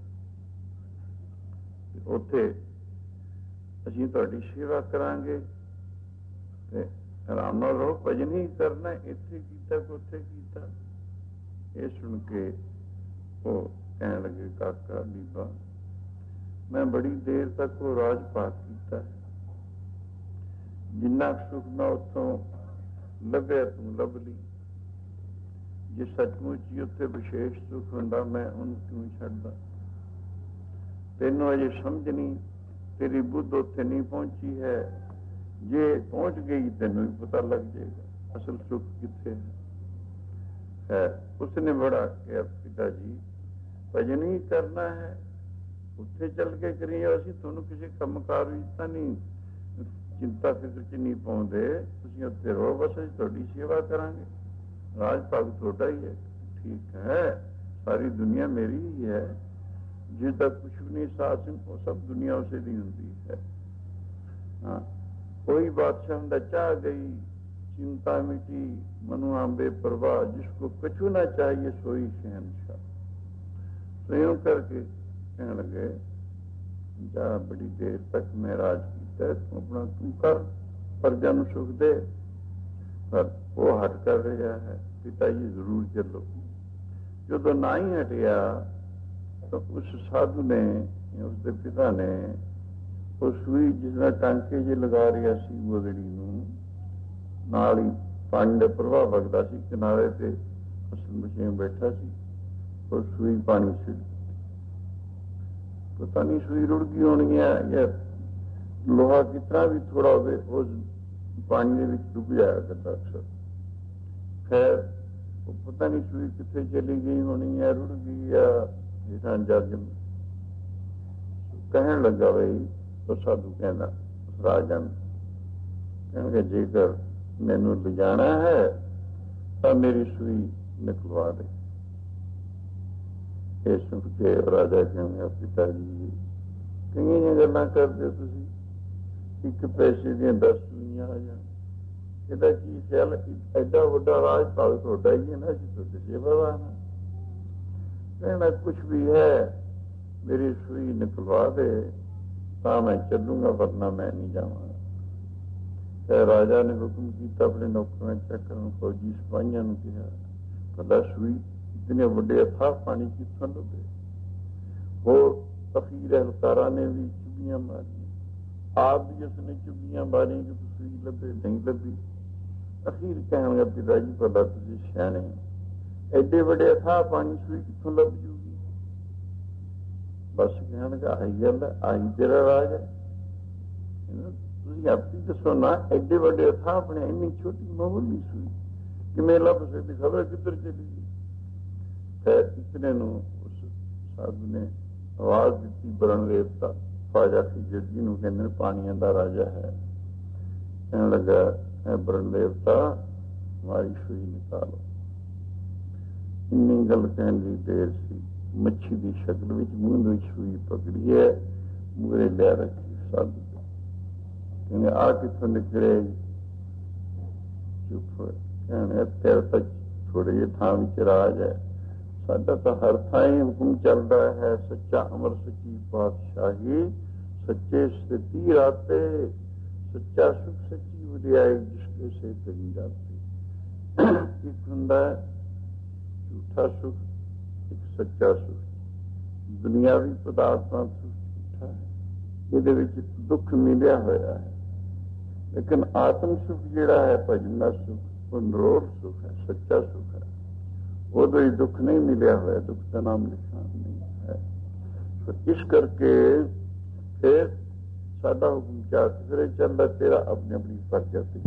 ਉੱਥੇ ਅਸੀਂ ਤੁਹਾਡੀ ਸੇਵਾ ਕਰਾਂਗੇ ਤੇ ਆਰਾਮ ਨਾਲ ਰਹੋ, ਭਜਨ ਹੀ ਕਰਨਾ, ਇੱਥੇ ਕੀਤਾ ਕਿ ਉੱਥੇ ਕੀਤਾ। ਇਹ ਸੁਣ ਕੇ ਉਹ ਕਹਿਣ ਲੱਗੇ, ਕਾਕਾ ਬੀਬਾ ਮੈਂ ਬੜੀ ਦੇਰ ਤੱਕ ਉਹ ਰਾਜ ਪਾਕ ਕੀਤਾ, ਜਿੰਨਾ ਸੁਖ ਮੈਂ ਉੱਥੋਂ ਲੱਭਿਆ ਤੂੰ ਲੱਭ ਲਈ, ਜੇ ਸੱਚਮੁੱਚ ਹੀ ਉੱਥੇ ਵਿਸ਼ੇਸ਼ ਸੁਖ ਹੁੰਦਾ ਮੈਂ ਉਹਨੂੰ ਕਿਉਂ ਛੱਡਦਾ। ਤੈਨੂੰ ਅਜੇ ਸਮਝ ਨਹੀਂ, ਤੇਰੀ ਬੁੱਧ ਉੱਥੇ ਨਹੀਂ ਪਹੁੰਚੀ ਹੈ, ਜੇ ਪਹੁੰਚ ਗਈ ਤੈਨੂੰ ਵੀ ਪਤਾ ਲੱਗ ਜਾਏਗਾ ਅਸਲ ਸੁਖ ਕਿੱਥੇ ਹੈ। ਉਸਨੇ ਬੜਾ ਕਿਹਾ, ਪਿਤਾ ਜੀ ਭਜਨ ਹੀ ਕਰਨਾ ਹੈ, ਉੱਥੇ ਚੱਲ ਕੇ ਕਰੀਏ, ਅਸੀਂ ਤੁਹਾਨੂੰ ਕਿਸੇ ਕੰਮਕਾਰ ਵਿੱਚ ਤਾਂ ਨਹੀਂ ਚਿੰਤਾ ਫਿਕਰ ਚ ਨਹੀਂ ਪਾਉਂਦੇ, ਤੁਸੀਂ ਉੱਥੇ ਰਹੋ, ਬਸ ਅਸੀਂ ਤੁਹਾਡੀ ਸੇਵਾ ਕਰਾਂਗੇ, ਰਾਜ ਭਾਗ ਤੁਹਾਡਾ ਹੀ ਹੈ। ਠੀਕ ਹੈ, ਸਾਰੀ ਦੁਨੀਆ ਮੇਰੀ ਹੀ ਹੈ, ਜਿਸ ਦਾ ਕੁਛ ਵੀ ਨਹੀਂ ਸਾਥ ਉਹ ਸਭ ਦੁਨੀਆ ਉਸੇ ਦੀ ਹੁੰਦੀ ਹੈ। ਹਾਂ, कोई बादशाह न चाह गई चिंता मिटी मनुआ बेपरवाह, जिसको कछु ना चाहिए सोई शहनशाह। तो यूं करके कहने लगे, जा बड़ी देर तक मैं राज किया, तू अपना तू कर, प्रजा ਨੂੰ सुख दे। पर वो हट कर रहा है, पिताजी जरूर चलो। जो ना ही हटिया तो उस साधु ने, उसके पिता ने ਉਹ ਸੂਈ ਜਿਸ ਨਾਲ ਟਾਂਕੇ ਜੇ ਲਗਾ ਰਿਹਾ ਸੀ ਗੋਦੜੀ ਨੂੰ, ਨਾਲ ਹੀ ਪਾਣੀ ਦਾ ਪ੍ਰਵਾਹ ਵਗਦਾ ਸੀ, ਕਿਨਾਰੇ ਤੇ ਅਸਲ ਮਸ਼ੀਨ ਬੈਠਾ ਸੀ, ਉਹ ਸੂਈ ਪਾਣੀ ਸੀ, ਪਤਾ ਨਹੀਂ ਸੂਈ ਰੁੜ ਗਈ ਹੋਣੀ ਹੈ ਜਾਂ ਲੋਹਾ ਕਿਤਨਾ ਵੀ ਥੋੜਾ ਹੋਵੇ ਉਸ ਪਾਣੀ ਦੇ ਵਿੱਚ ਡੁੱਬ ਜਾਇਆ ਕਰਦਾ ਅਕਸਰ। ਖੈਰ ਉਹ ਪਤਾ ਨਹੀਂ ਸੂਈ ਕਿੱਥੇ ਚਲੀ ਗਈ ਹੋਣੀ ਹੈ, ਰੁੜ ਗਈ ਆ ਹੇਠਾਂ ਜੱਜ ਕਹਿਣ ਲੱਗਾ, ਬਈ तो साधु कहना उस राजा कहेंगे, जेकर मैनू लिजाना है तो मेरी सुई निकलवा दे। ये सुन के राजा कहेंगे, पिताजी कई गल्लां करदे तुसीं, एक पैसे दी दस सुईयां आ जाण, ਇਹਦਾ ਕੀ ਖਿਆਲ, ਐਡਾ ਵੱਡਾ ਰਾਜ ਭਾਗ ਤੁਹਾਡਾ ਹੀ ਹੈ ਨਾ, ਅਸੀਂ ਤੁਹਾਡੇ ਸੇਵਾਦਾਰ ਹਾਂ। कहना कुछ भी है मेरी सुई निकलवा दे ਤਾਂ ਮੈਂ ਚੱਲੂਗਾ, ਵਰਨਾ ਮੈਂ ਨਹੀਂ ਜਾਵਾਂਗਾ। ਤੇ ਰਾਜਾ ਨੇ ਹੁਕਮ ਕੀਤਾ, ਆਪਣੇ ਨੌਕਰਾਂ ਚਾਕਰਾਂ ਨੂੰ, ਫੌਜੀ ਸਿਪਾਹੀਆਂ ਨੂੰ ਕਿਹਾ, ਭਲਾ ਸੂਈ ਇਤਨੇ ਵੱਡੇ ਅਥਾਹ ਪਾਣੀ ਕਿੱਥੋਂ ਲੱਭੇ। ਹੋਰ ਅਖੀਰ ਅਹਿਲਕਾਰਾਂ ਨੇ ਵੀ ਚੁੱਭੀਆਂ ਮਾਰੀਆਂ, ਆਪ ਵੀ ਉਸਨੇ ਚੁੱਭੀਆਂ ਮਾਰੀਆਂ ਕਿ ਸੂਈ ਲੱਭੇ, ਨਹੀਂ ਲੱਭੀ। ਅਖੀਰ ਕਹਿਣਗੇ, ਪਿਤਾ ਜੀ ਭਲਾ ਤੁਸੀਂ ਸਿਆਣੇ, ਐਡੇ ਵੱਡੇ ਅਥਾਹ ਪਾਣੀ ਸੂਈ ਕਿੱਥੋਂ ਲੱਭ ਜੂਗੀ। बस कहने आई गल है, आई तेरा राज है, तुम आप ही दसो ना, एडे बड़े अथाह अपने इन्नी छोटी मामूली सुई कि मेला बसे की खबर किधर चली गई। खैर इतने नू उस साधु ने आवाज दी, बरन देवता ख्वाजा खिजर जी नू कहते पानिया का राजा है, कहने लगा, बरन देवता हमारी सुई निकालो। इन्नी गल कहने की देर सी, मच्छी की शक्ल में मूंद सूई पकड़ी है, मूरे लिया रखी साधु कहने, आ कितों निकले। चुप कहने, तेरे तक थोड़े जे थां विच राज है, साडा तो हर थाई हुक्म चल रहा है, सच्चा अमर सच्ची पातशाही, सच्चे स्थिति राते, सच्चा सुख सच्ची वडियाई जिसके से करी जाती। एक हुंदा ਝੂਠਾ ਸੁਖ, ਇੱਕ ਸੱਚਾ ਸੁਖ। ਦੁਨਿਆਵੀ ਪਦਾਰਥਾਂ ਸੁਖ ਝੂਠਾ ਹੈ, ਇਹਦੇ ਵਿੱਚ ਦੁੱਖ ਮਿਲਿਆ ਹੋਇਆ ਹੈ। ਲੇਕਿਨ ਆਤਮ ਸੁਖ ਜਿਹੜਾ ਹੈ, ਭਜਨ ਦਾ ਸੁਖ, ਉਹ ਨਿਰੋਲ ਸੁਖ ਹੈ, ਸੱਚਾ ਸੁਖ ਹੈ। ਉਹਦੇ ਹੀ ਦੁੱਖ ਨਹੀਂ ਮਿਲਿਆ ਹੋਇਆ, ਦੁੱਖ ਦਾ ਨਾਮ ਲਿਖਾਣ ਨਹੀਂ ਹੈ। ਇਸ ਕਰਕੇ ਫਿਰ ਸਾਡਾ ਹੁਕਮ ਕਿਆ ਕਰੇ, ਚੱਲਦਾ ਤੇਰਾ ਆਪਣੀ ਆਪਣੀ ਪਰਜਾ ਤੇ।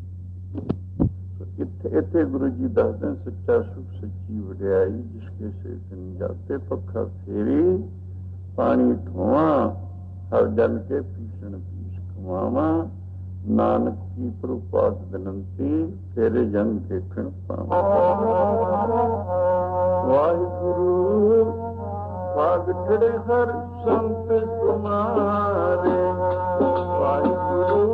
ਇੱਥੇ ਇੱਥੇ ਗੁਰੂ ਜੀ ਦੱਸਦੇ ਸੱਚਾ ਸੁਖ, ਸੱਚੀ ਵਡਿਆਈ, ਜਿਸ ਕੇ ਸੇ ਤਨ ਜਾਤੇ ਪੱਖਾ ਫੇਰੀ, ਪਾਣੀ ਧੋਵਾਂ ਹਰ ਜਨ ਕੇ ਪੀਸਣ ਪੀਸ ਕਮਾਵਾਂ, ਨਾਨਕ ਕੀ ਪ੍ਰਭਾਤ ਬੇਨੰਤੀ, ਤੇਰੇ ਜਨ ਦੇਖਣ ਪਾਵਾਂ। ਵਾਹਿਗੁਰੂ ਭਾਗ ਖੜੇ ਹਰ ਸੰਤ ਤੁਮਾਰੇ, ਵਾਹਿਗੁਰੂ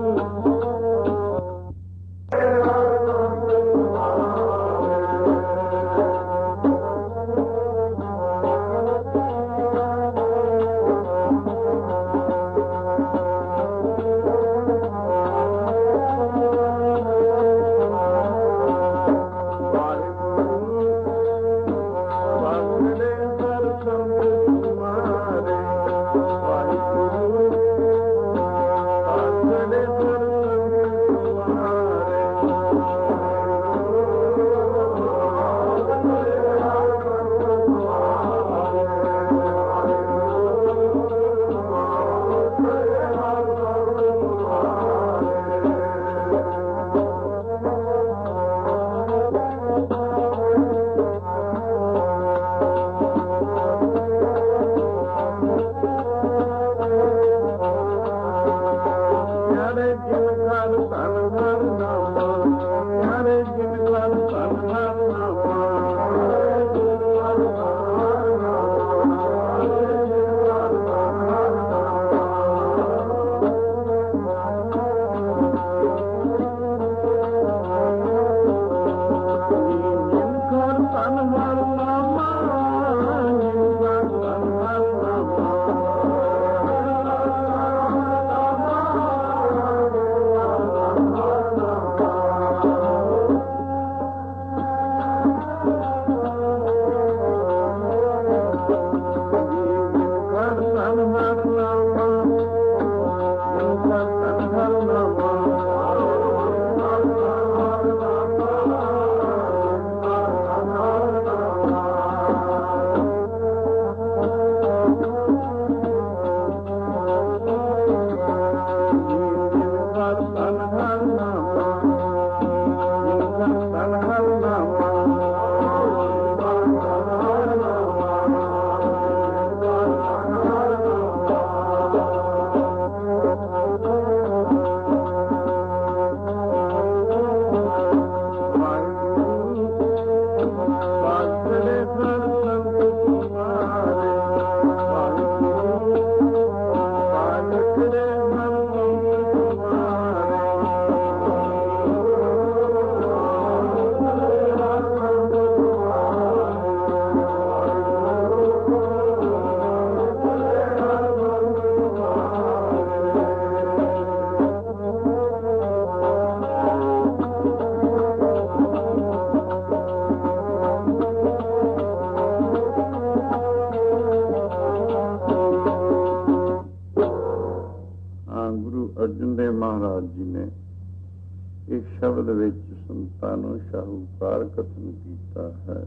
ਸ਼ਬਦ ਵਿੱਚ ਸੰਤਾਂ ਨੂੰ ਸ਼ਾਹੂਕਾਰ ਕਥਨ ਕੀਤਾ ਹੈ।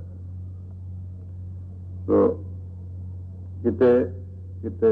ਸੋ ਕਿਤੇ ਕਿਤੇ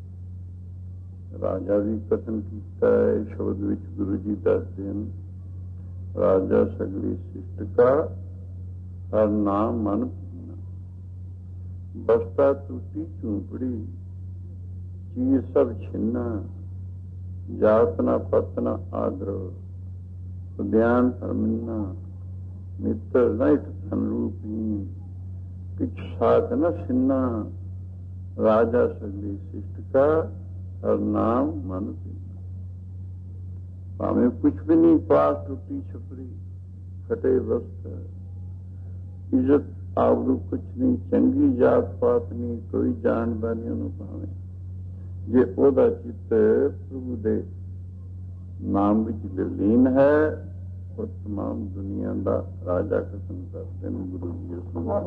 ਰਾਜਾ ਵੀ ਕਥਨ ਕੀਤਾ ਹੈ। ਸ਼ਬਦ ਵਿੱਚ ਗੁਰੂ ਜੀ ਦੱਸਦੇ ਹਨ, ਰਾਜਾ ਸਗਲੀ ਸਿਸ਼ਟ ਕਾ ਹਰ ਨਾਮ ਮਨ ਪੀਨਾ, ਬਸਤਾ ਟੂਟੀ ਝੂੰਪੜੀ ਚੀਰ ਸਭ ਛਿੰਨਾ, ਜਾਤ ਨਾ ਪਤ ਨਾ ਆਦਰ ਉਦਿਆਨ ਧਰਮਨਾ, ਮਿੱਤਰ ਨਿਤ ਧਨ ਰੂਪੀ, ਪਿਛ ਸਾਥ ਨ ਸਿੰਨਾ, ਰਾਜਾ ਸਗਲੀ ਸਿਸ਼ਟ ਕਾ ਹਰ ਨਾਮ ਮਨ ਪੀਨਾ। ਭਾਵੇਂ ਕੁਛ ਵੀ ਨਹੀਂ, ਪਾਸ ਟੁੱਟੀ ਛਪਰੀ ਫਟੇ ਵਸਤਰ, ਇੱਜ਼ਤ ਆਬਰੂ ਕੁਛ ਨਹੀਂ, ਚੰਗੀ ਜਾਤ ਪਾਤ ਨਹੀਂ, ਕੋਈ ਜਾਣਦਾ ਨਹੀਂ ਉਹਨੂੰ। ਭਾਵੇਂ ਜੇ ਉਹਦਾ ਚਿੱਤ ਪ੍ਰਭੂ ਦੇ ਨਾਮ ਵਿੱਚ ਲੀਨ ਹੈ, ਉਹ तमाम दुनिया का राजा कथन करते हैं गुरु जी।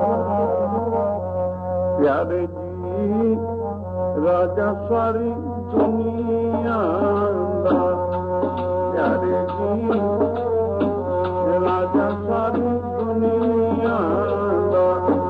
प्यारे जी राजा सारी दुनिया दा, प्यारे जी राजा सारी दुनिया दा,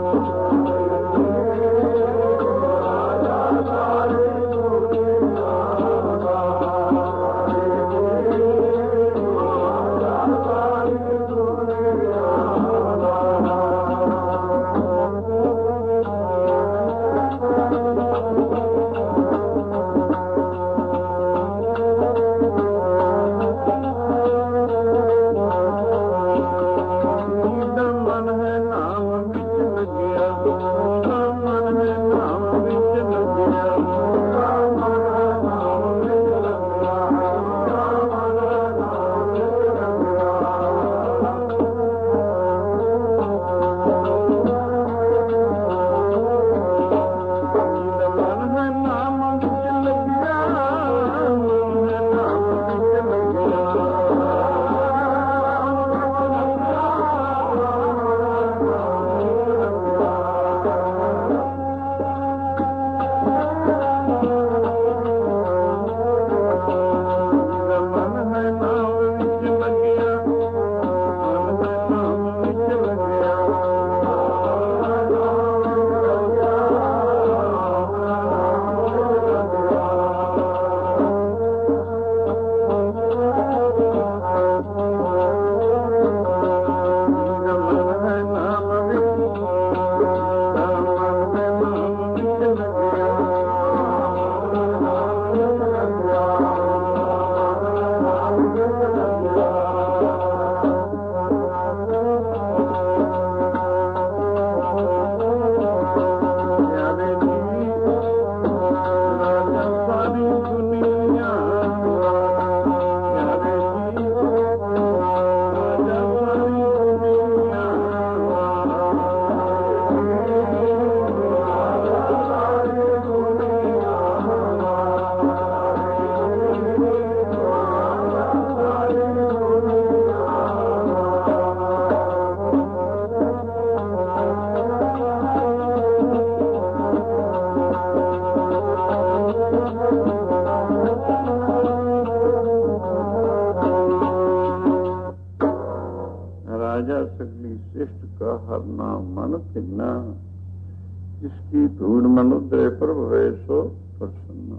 जिसकी धूड़ मनुद्रे पर भवे सो प्रसन्न।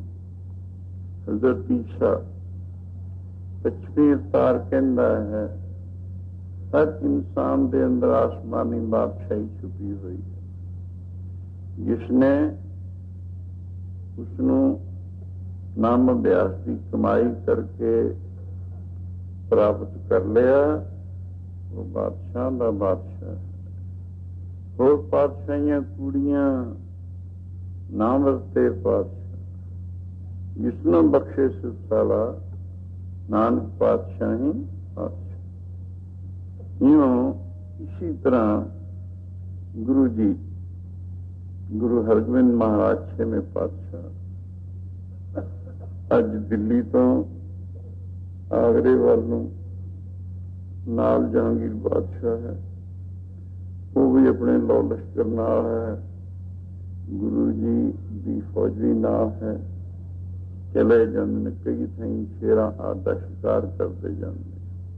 हजरत ईसा पचवीं अवतार कहता है हर इंसान के अंदर आसमानी बादशाही छुपी हुई है, जिसने उसनू नाम अभ्यास की कमाई करके प्राप्त कर लिया, वो बादशाह का बादशाह है। और पातशाहियां कूड़ियां नाम वरते पातशाह, जिसनों बख्शे सुसाला नानक पातशाही पातशाह। यूं इसी तरह गुरु जी गुरु हरगोबिंद महाराज छेवें पातशाह अज दिल्ली तो आगरे वालों नाल जहांगीर बादशाह है, वो भी अपने लौ लश्कर नाल है, गुरु जी की फौज भी नाल है, चले जाते कई थी शेरा आदि शिकार करते जाते।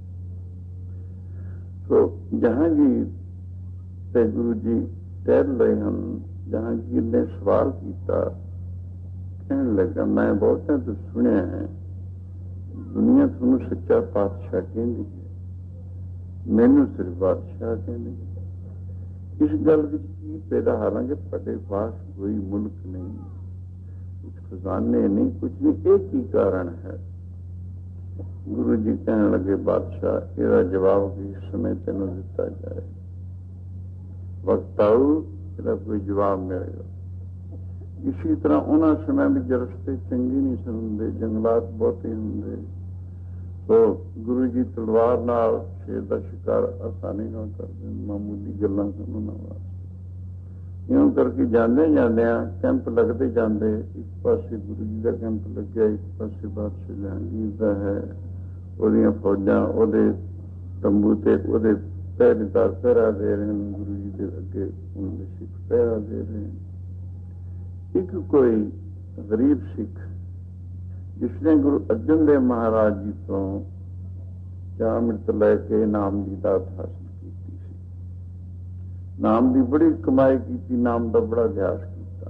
तो जहांगीर ते गुरु जी टहल रहे हैं, जहांगीर ने सवाल किया, कहने लगा मैं बहुत तो सुनिया है दुनिया तुहानू सच्चा पातशाह कहती है, मैनू सिर्फ बादशाह कहती है। इस गल की पैदा, हालांकि बड़े पास कोई मुल्क नहीं, कुछ खजाने नहीं, कुछ नहीं, एक ही कारण है। गुरु जी कहने लगे बादशाह इसका जवाब किस समय तेन दिता जाए, वक्त आऊ इसका कोई जवाब मिलेगा। इसी तरह उन्होंने समय भी रस्ते चंगे नहीं सन होंगे, जंगलात बहुते होंगे, तो गुरु जी तलवार नाल शेर का शिकार आसानी नाल करते, मामूली गल्लां सन उन्हां वास्ते। इउं करके जांदे जांदे कैंप लगते जाते, एक पासे गुरु जी का कैंप लग्या, एक पासे बादशाह जहांगीर का है, ਉਹਦੀਆਂ फौजां ਉਹਦੇ ਤੰਬੂ ਤੇ ਉਹਦੇ ਪਹਿਰੇਦਾਰ ਪਹਿਰਾ ਦੇ ਰਹੇ ਹਨ, ਗੁਰੂ ਜੀ ਦੇ ਅੱਗੇ ਉਹਨਾਂ ਦੇ ਸਿੱਖ ਪਹਿਰਾ ਦੇ ਰਹੇ ਹਨ। ਇੱਕ ਕੋਈ ਗਰੀਬ ਸਿੱਖ ਜਿਸਨੇ ਗੁਰੂ ਅਰਜਨ ਦੇਵ ਮਹਾਰਾਜ ਜੀ ਤੋਂ ਚਾਰ ਅੰਮ੍ਰਿਤ ਲੈ ਕੇ ਨਾਮ ਦੀ ਦਾਤ ਹਾਸਲ ਕੀਤੀ ਸੀ, ਨਾਮ ਦੀ ਬੜੀ ਕਮਾਈ ਕੀਤੀ, ਨਾਮ ਦਾ ਬੜਾ ਅਭਿਆਸ ਕੀਤਾ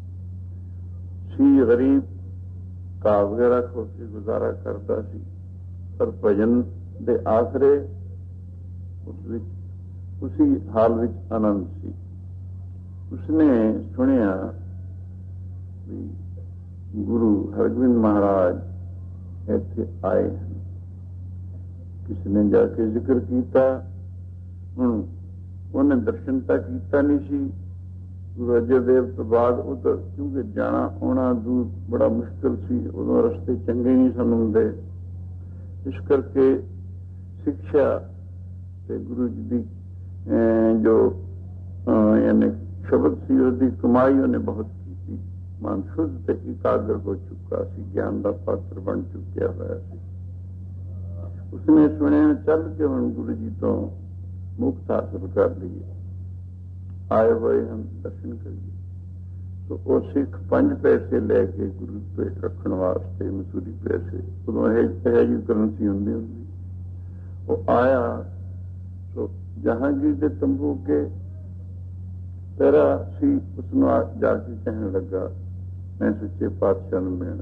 ਸੀ। ਗਰੀਬ ਘਾਹ ਵਗੈਰਾ ਖੋ ਕੇ ਗੁਜ਼ਾਰਾ ਕਰਦਾ ਸੀ, ਪਰ ਭਜਨ ਦੇ ਆਸਰੇ ਉਸ ਵਿੱਚ ਉਸੀ ਹਾਲ ਵਿੱਚ ਆਨੰਦ ਸੀ। ਉਸਨੇ ਸੁਣਿਆ ਵੀ ਗੁਰੂ ਹਰਗੋਬਿੰਦ ਮਹਾਰਾਜ ਇੱਥੇ ਆਏ ਹਨ। ਕਿਸੇ ਨੇ ਜਾ ਕੇ ਜ਼ਿਕਰ ਕੀਤਾ। ਹੁਣ ਉਹਨੇ ਦਰਸ਼ਨ ਤਾਂ ਕੀਤਾ ਨਹੀਂ ਸੀ ਗੁਰੂ ਅਰਜਨ ਦੇਵ ਤੋਂ ਬਾਅਦ, ਉਹ ਤਾਂ ਕਿਉਂਕਿ ਜਾਣਾ ਆਉਣਾ ਦੂਰ ਬੜਾ ਮੁਸ਼ਕਿਲ ਸੀ, ਉਦੋਂ ਰਸਤੇ ਚੰਗੇ ਨਹੀਂ ਸਨ ਹੁੰਦੇ। ਇਸ ਕਰਕੇ ਸਿੱਖਿਆ ਤੇ ਗੁਰੂ ਜੀ ਦੀ ਜੋ ਯਾਨੀ ਸ਼ਬਦ ਸੀ, ਉਹਦੀ ਕਮਾਈ ਉਹਨੇ ਬਹੁਤ ਕੀਤੀ। ਮਨ ਸ਼ੁੱਧ ਤੇ ਇਕਾਗਰ ਹੋ ਚੁੱਕਾ ਸੀ, ਗਿਆਨ ਦਾ ਪਾਤਰ ਬਣ ਚੁੱਕਿਆ ਹੋਇਆ ਸੀ। ਉਸਨੇ ਸੁਣਿਆ ਚੱਲ ਕੇ ਹੁਣ ਗੁਰੂ ਜੀ ਤੋਂ ਮੁਕਤ ਹਾਸਲ ਕਰ ਲਈਏ, ਆਏ ਹੋਏ ਹਮ ਦਰਸ਼ਨ ਕਰੀਏ। ਸੋ ਉਹ ਸਿੱਖ ਪੰਜ ਪੈਸੇ ਲੈ ਕੇ ਗੁਰੂ ਪੇਟ ਰੱਖਣ ਵਾਸਤੇ, ਮਸੂਰੀ ਪੈਸੇ, ਉਦੋਂ ਇਹ ਜਿਹੀ ਕਰੰਸੀ ਹੁੰਦੀ ਹੁੰਦੀ ਉਹ ਆਇਆ। ਸੋ ਜਹਾਂਗੀਰ ਦੇ ਤੰਬੂ ਕੇ ਤੇਰਾ ਸੀ, ਉਸਨੂੰ ਜਾ ਕੇ ਕਹਿਣ ਲੱਗਾ ਮੈਂ ਸੱਚੇ ਪਾਤਸ਼ਾਹ ਨੂੰ ਮਿਲਣਾ।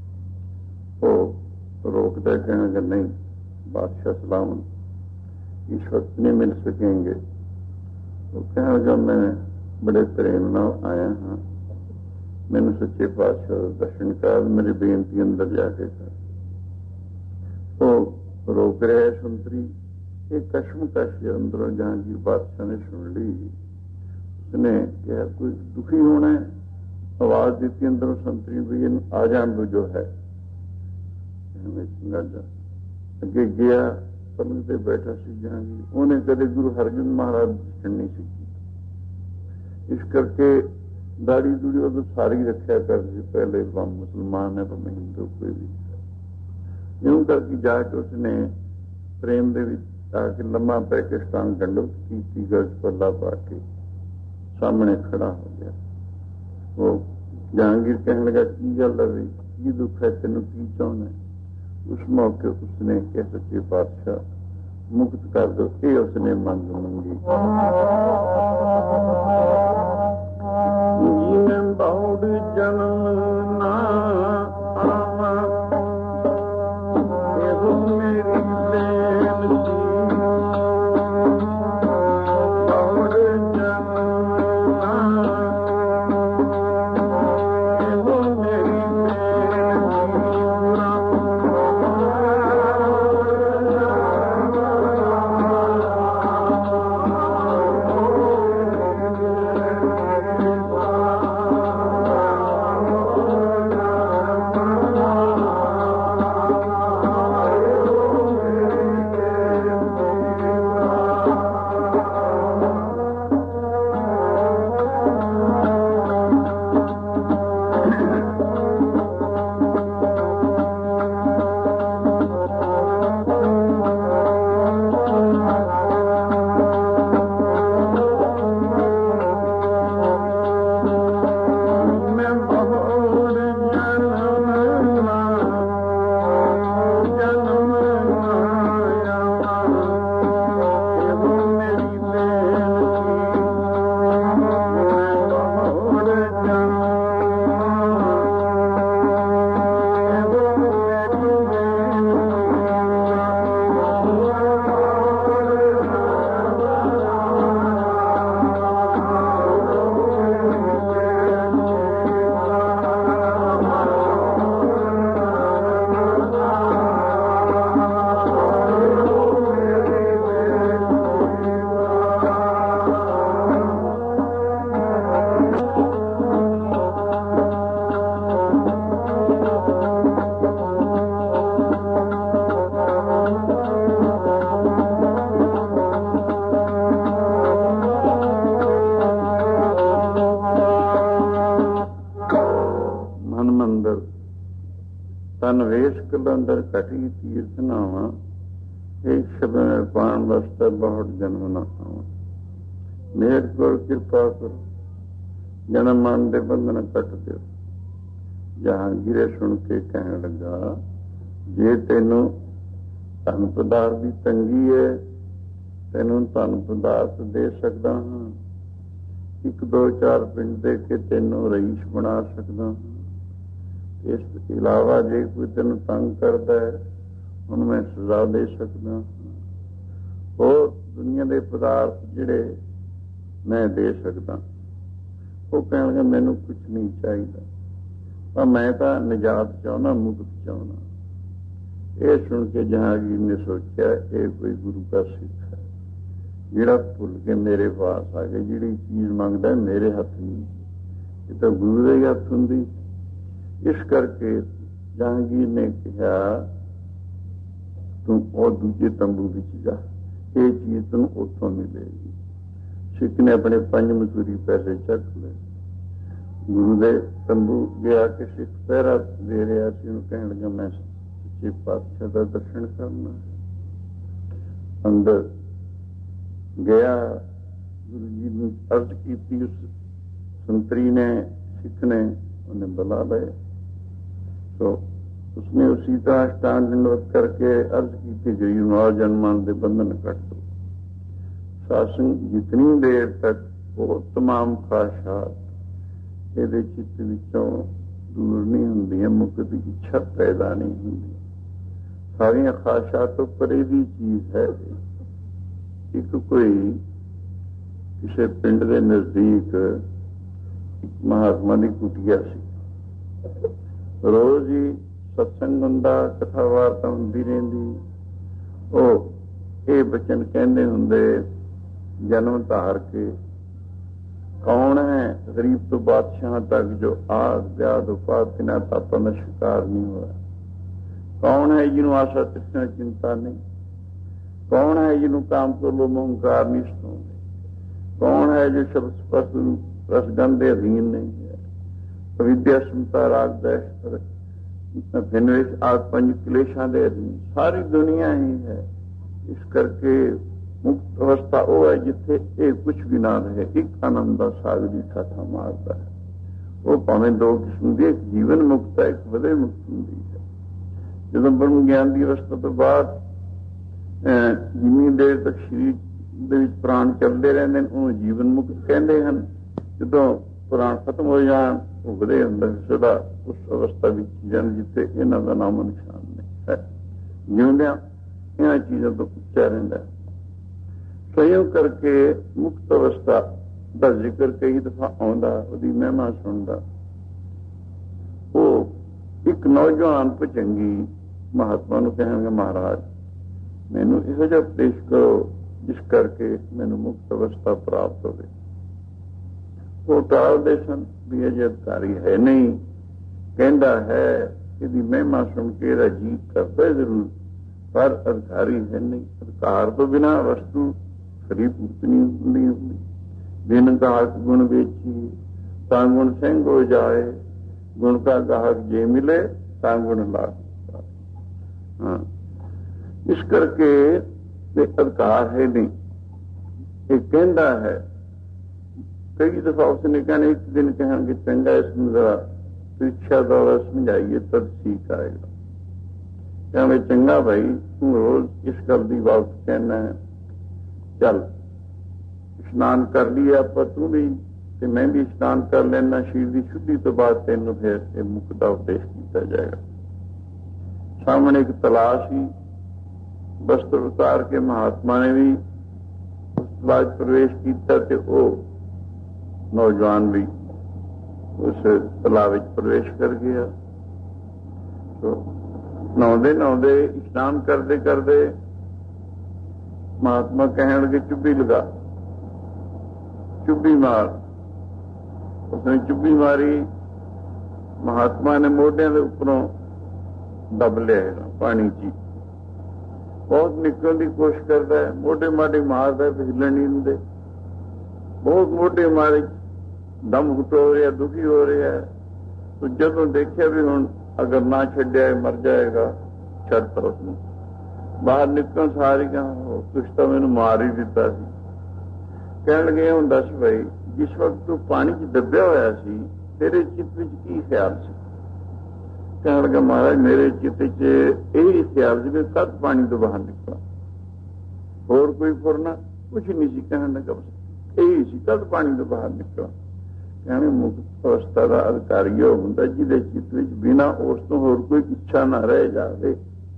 ਉਹ ਰੋਕਦਾ, ਕਹਿਣ ਲੱਗਾ ਨਹੀਂ ਬਾਦਸ਼ਾਹ ਸਲਾਮ ਇਸ ਵਕਤ ਨਹੀਂ ਮਿਲ ਸਕੇंगे। ਉਹ ਕਹਿਣ ਲੱਗਾ ਮੈਂ ਬੜੇ ਪ੍ਰੇਮ ਨਾਲ ਆਇਆ ਹਾਂ, ਮੈਨੂੰ ਸੱਚੇ ਪਾਤਸ਼ਾਹ ਦਰਸ਼ਨ ਕਰ, ਮੇਰੀ ਬੇਨਤੀ ਅੰਦਰ ਜਾ ਕੇ ਕਰ। ਉਹ ਰੋਕ ਰਿਹਾ ਸੰਤਰੀ। ਇਹ ਕਸ਼ਮਕਸ਼ ਅੰਦਰੋਂ ਜਹਾਂਗੀਰ ਬਾਦਸ਼ਾਹ ਨੇ ਸੁਣ ਲਈ। ਉਸਨੇ ਕਿਹਾ ਕੋਈ ਦੁਖੀ ਹੋਣਾ ਹੈ, ਆਵਾਜ਼ ਦਿੱਤੀ ਅੰਦਰੋਂ ਸੰਤਰੀ ਵੀ ਇਹਨੂੰ ਆ ਜਾਣ ਦੋ ਜੋ ਹੈ। ਅੱਗੇ ਗਿਆ, ਪਲੰਗ ਤੇ ਬੈਠਾ ਸੀ ਜਹਾਂਗੀਰ। ਉਹਨੇ ਕਦੇ ਗੁਰੂ ਹਰਗੋਬਿੰਦ ਮਹਾਰਾਜ ਦਰਸ਼ਨ ਨਹੀਂ ਸੀ ਕੀਤੀ, ਇਸ ਕਰਕੇ ਦਾੜੀ ਦੂੜੀ ਉਦੋਂ ਸਾਰੀ ਰੱਖਿਆ ਕਰਦੇ ਸੀ। ਪਹਿਲੇ ਮੁਸਲਮਾਨ ਹੈ ਭਾਵੇਂ ਹਿੰਦੂ ਕੋਈ ਵੀ, ਇਉਂ ਕਰਕੇ ਜਾ ਕੇ ਉਸਨੇ ਪ੍ਰੇਮ ਦੇ ਵਿੱਚ ਆ ਕੇ ਲੰਮਾ ਪਾਕਿਸਤਾਨ ਗੰਢੋ ਕੀਤੀ, ਗਜ ਪੱਲਾ ਪਾ ਕੇ ਸਾਹਮਣੇ ਖੜਾ ਹੋ ਗਿਆ। ਉਹ ਜਹਾਂਗੀਰ ਕਹਿਣ ਲੱਗਾ ਕੀ ਗੱਲ ਹੈ ਵੀ ਕੀ ਦੁੱਖ ਹੈ ਤੈਨੂੰ, ਕੀ ਚਾਹੁੰਦਾ? ਉਸ ਮੌਕੇ ਉਸਨੇ ਕਿਹਾ ਸੱਚੇ ਪਾਤਸ਼ਾਹ ਮੁਕਤ ਕਰ ਦੋ। ਇਹ ਉਸਨੇ ਮੰਗ ਮੰਗੀ। ਜਿਵੇਂ ਬਹੁੜ ਜਨਮ ਨਾ ਆਵਾਂ, ਇਹੋ ਮੇਰੀ ਬੇਨਤੀ। ਬਹੁੜ ਜਨਮ ਨਾ ਇਹੋ ਮੇਰੀ ਅੰਦਰ ਘਟੀ ਤੀਰਥ ਨਾਵਾਂ एक शब्द में पान वास्ते बहुत जन्म न आव, मेहर करो कृपा करो, जन्म मान दे बंधन कट दो। जहांगीरे सुन के कहने लगा, जे तेनों धन पदार्थ की तंगी है, तेनों धन पदार्थ दे सकता हाँ, एक दो चार पिंड दे के तेनों रईस बना सकता हाँ। इस इलावा जे कोई तेन तंग करता है उनमें सजा दे सकता हाँ। और दुनिया के पदार्थ जिहड़े मैं दे सकता, वो कहने लगे मैनू कुछ नहीं चाहिए, पर मैं तो निजात चाहना, मुक्त चाहना। ये सुन के जहांगीर ने सोचा ये कोई गुरु का सिख है, जिहड़ा भुल के मेरे पास आ गया, जिहड़ी चीज मंगदा मेरे हथ नहीं, ये तो गुरु के हथ हुंदी। इस करके जहांगीर ने कहा तुम और दूजे तंबू विच जा, ये चीज तुम उतों मिलेगी। सिख ने अपने पंज मसूरी पैसे चक ले, गुरु दे तंबू गया कि सिख पहरा दे रहा सी, उन्हें कहने लगा मैं सच्चे पातशाह का दर्शन करना है। अंदर गया, गुरु जी ने अर्ज की, उस संतरी ने सिख ने उन्हें बुला ले, तो उसने उसी तरह अष्टांग दंडवत करके अर्ज की थी गई, नौ जन्मान के बंधन कट दो। सासंग जितनी देर तक वो तमाम ख्वाहिशात ये चित्त विचों दूर नहीं होंगी, मुक्त की इच्छा पैदा नहीं होंगी। सारिया ख्वाहिशात तो परे की चीज है। एक कोई किसी पिंड के नजदीक महात्मा की कुटिया सी, रोज ही सत्संग हुंदा, कथा वार्ता होंदी रहिंदी। वो ये बचन कहंदे हुंदे, जन्म धार के कौन है गरीब तो बादशाह तक जो आग व्याध उपाधि ना तापन का शिकार नहीं हुआ? कौन है जिन्हों आशा तृष्णा चिंता नहीं? कौन है जिन्हों काम को लो मोहंकार नहीं सताउंदे? कौन है जो शब्द स्पर्श रसगंध के अधीन नहीं है? अविद्या समता राग दैश भिनवेश आग पंज क्लेशा के अधीन सारी दुनिया ही है। इस करके मुक्त अवस्था वो है जिथे ये कुछ भी ना रहे, एक आनंद का सागरी ठाठा मारता है। वो भावें दो किस्म की, एक जीवन मुक्त है, एक वदे मुक्त होंगी है। जो ब्रह्म ज्ञान की अवस्था तो बाद जिन्नी देर तक शरीर प्राण चलते रहते हैं उन्होंने जीवन मुक्त कहते हैं। जो प्राण खत्म हो जान वो वधे अंदर सदा उस अवस्था जन जिथे इन्हों का नाम निशान नहीं है। जिंदिया इन चीजों तो उच्चा रहा है। संयोग करके मुक्त अवस्था का जिक्र कई दफा आंदा, उसकी महिमा सुनता। वो एक नौजवान भुजंगी महात्मा को कहेंगे, महाराज मैनू इहो जिहा उपदेश करो जिस करके मैनू मुक्त अवस्था प्राप्त हो। वो टालते सन भी अजे अधिकारी है नहीं, कहता है यदि महिमा सुन के यदा जी करता है जरूर, पर अधिकारी है नहीं। अधिकार तो बिना वस्तु खरी पूर्त नहीं होंगी होंगी। बिन गाहक गुण बेची ता गुण सिंह हो जाए, गुण का गाहक जे मिले ता गुण लाभ। हाँ, इस करके अधिकार है नहीं। एक कहता है, कई दफा उसने कहना, एक दिन कहेंगे चंगा इसमें जरा परीक्षा द्वारा समझाइए तब ठीक आएगा। कहने चंगा भाई तुम रोज इस गल की बात कहना है, चल स्नान कर लिया आप तू भी ते मैं भी स्नान कर लेना, शरीर की शुद्धि तो बाद तेन फिर मुक्त का उपदेश किया जाएगा। सामने एक तलाश ही वस्त्र उतार के महात्मा ने भी उस तलाश प्रवेश किया ते वो नौजवान भी उस तलाब में प्रवेश कर गया। तो नहाते नहाते स्नान करते करते महात्मा कहने लगे चुब्बी लगा, चुब्बी मार। उसने चुब्बी मारी, महात्मा ने मोढियां के उपरों दब लिया पानी ची। बहुत निकलने की कोशिश करता है, मोढे माढे मारता है, हिलन नहीं दिंदे। बहुत मोढे मारे, दम घुट हो रहा, दुखी हो रहा है। तो जब देखिया भी हूं अगर ना छड्या मर जाएगा, छड़ पर उसने ਬਾਹਰ ਨਿਕਲਣ ਸਾਰੀ ਕਹਾਂ ਕੁਛ ਤਾਂ ਮੈਨੂੰ ਮਾਰ ਹੀ ਦਿੱਤਾ ਸੀ। ਕਹਿਣ ਲੱਗੇ ਹੁਣ ਦੱਸ ਭਾਈ, ਜਿਸ ਵਕਤ ਤੂੰ ਪਾਣੀ 'ਚ ਦੱਬਿਆ ਹੋਇਆ ਸੀ ਤੇਰੇ ਚਿੱਤ ਵਿੱਚ ਕੀ ਖਿਆਲ ਸੀ? ਕਹਿਣ ਲੱਗਾ ਮਹਾਰਾਜ ਮੇਰੇ ਚਿੱਤ 'ਚ ਇਹੀ ਖਿਆਲ ਸੀ ਵੀ ਕਦ ਪਾਣੀ ਤੋਂ ਬਾਹਰ ਨਿਕਲਾਂ, ਹੋਰ ਕੋਈ ਫੁਰਨਾ ਕੁਛ ਨਹੀਂ ਸੀ। ਕਹਿਣ ਲੱਗਾ ਇਹੀ ਸੀ ਕਦ ਪਾਣੀ ਤੋਂ ਬਾਹਰ ਨਿਕਲਾਂ। ਕਹਿੰਦੇ ਮੁਕਤ ਅਵਸਥਾ ਦਾ ਅਧਿਕਾਰੀ ਉਹ ਹੁੰਦਾ ਜਿਹਦੇ ਚਿੱਤ ਵਿੱਚ ਬਿਨਾਂ ਉਸ ਤੋਂ ਹੋਰ ਕੋਈ ਇੱਛਾ ਨਾ ਰਹਿ ਜਾਵੇ।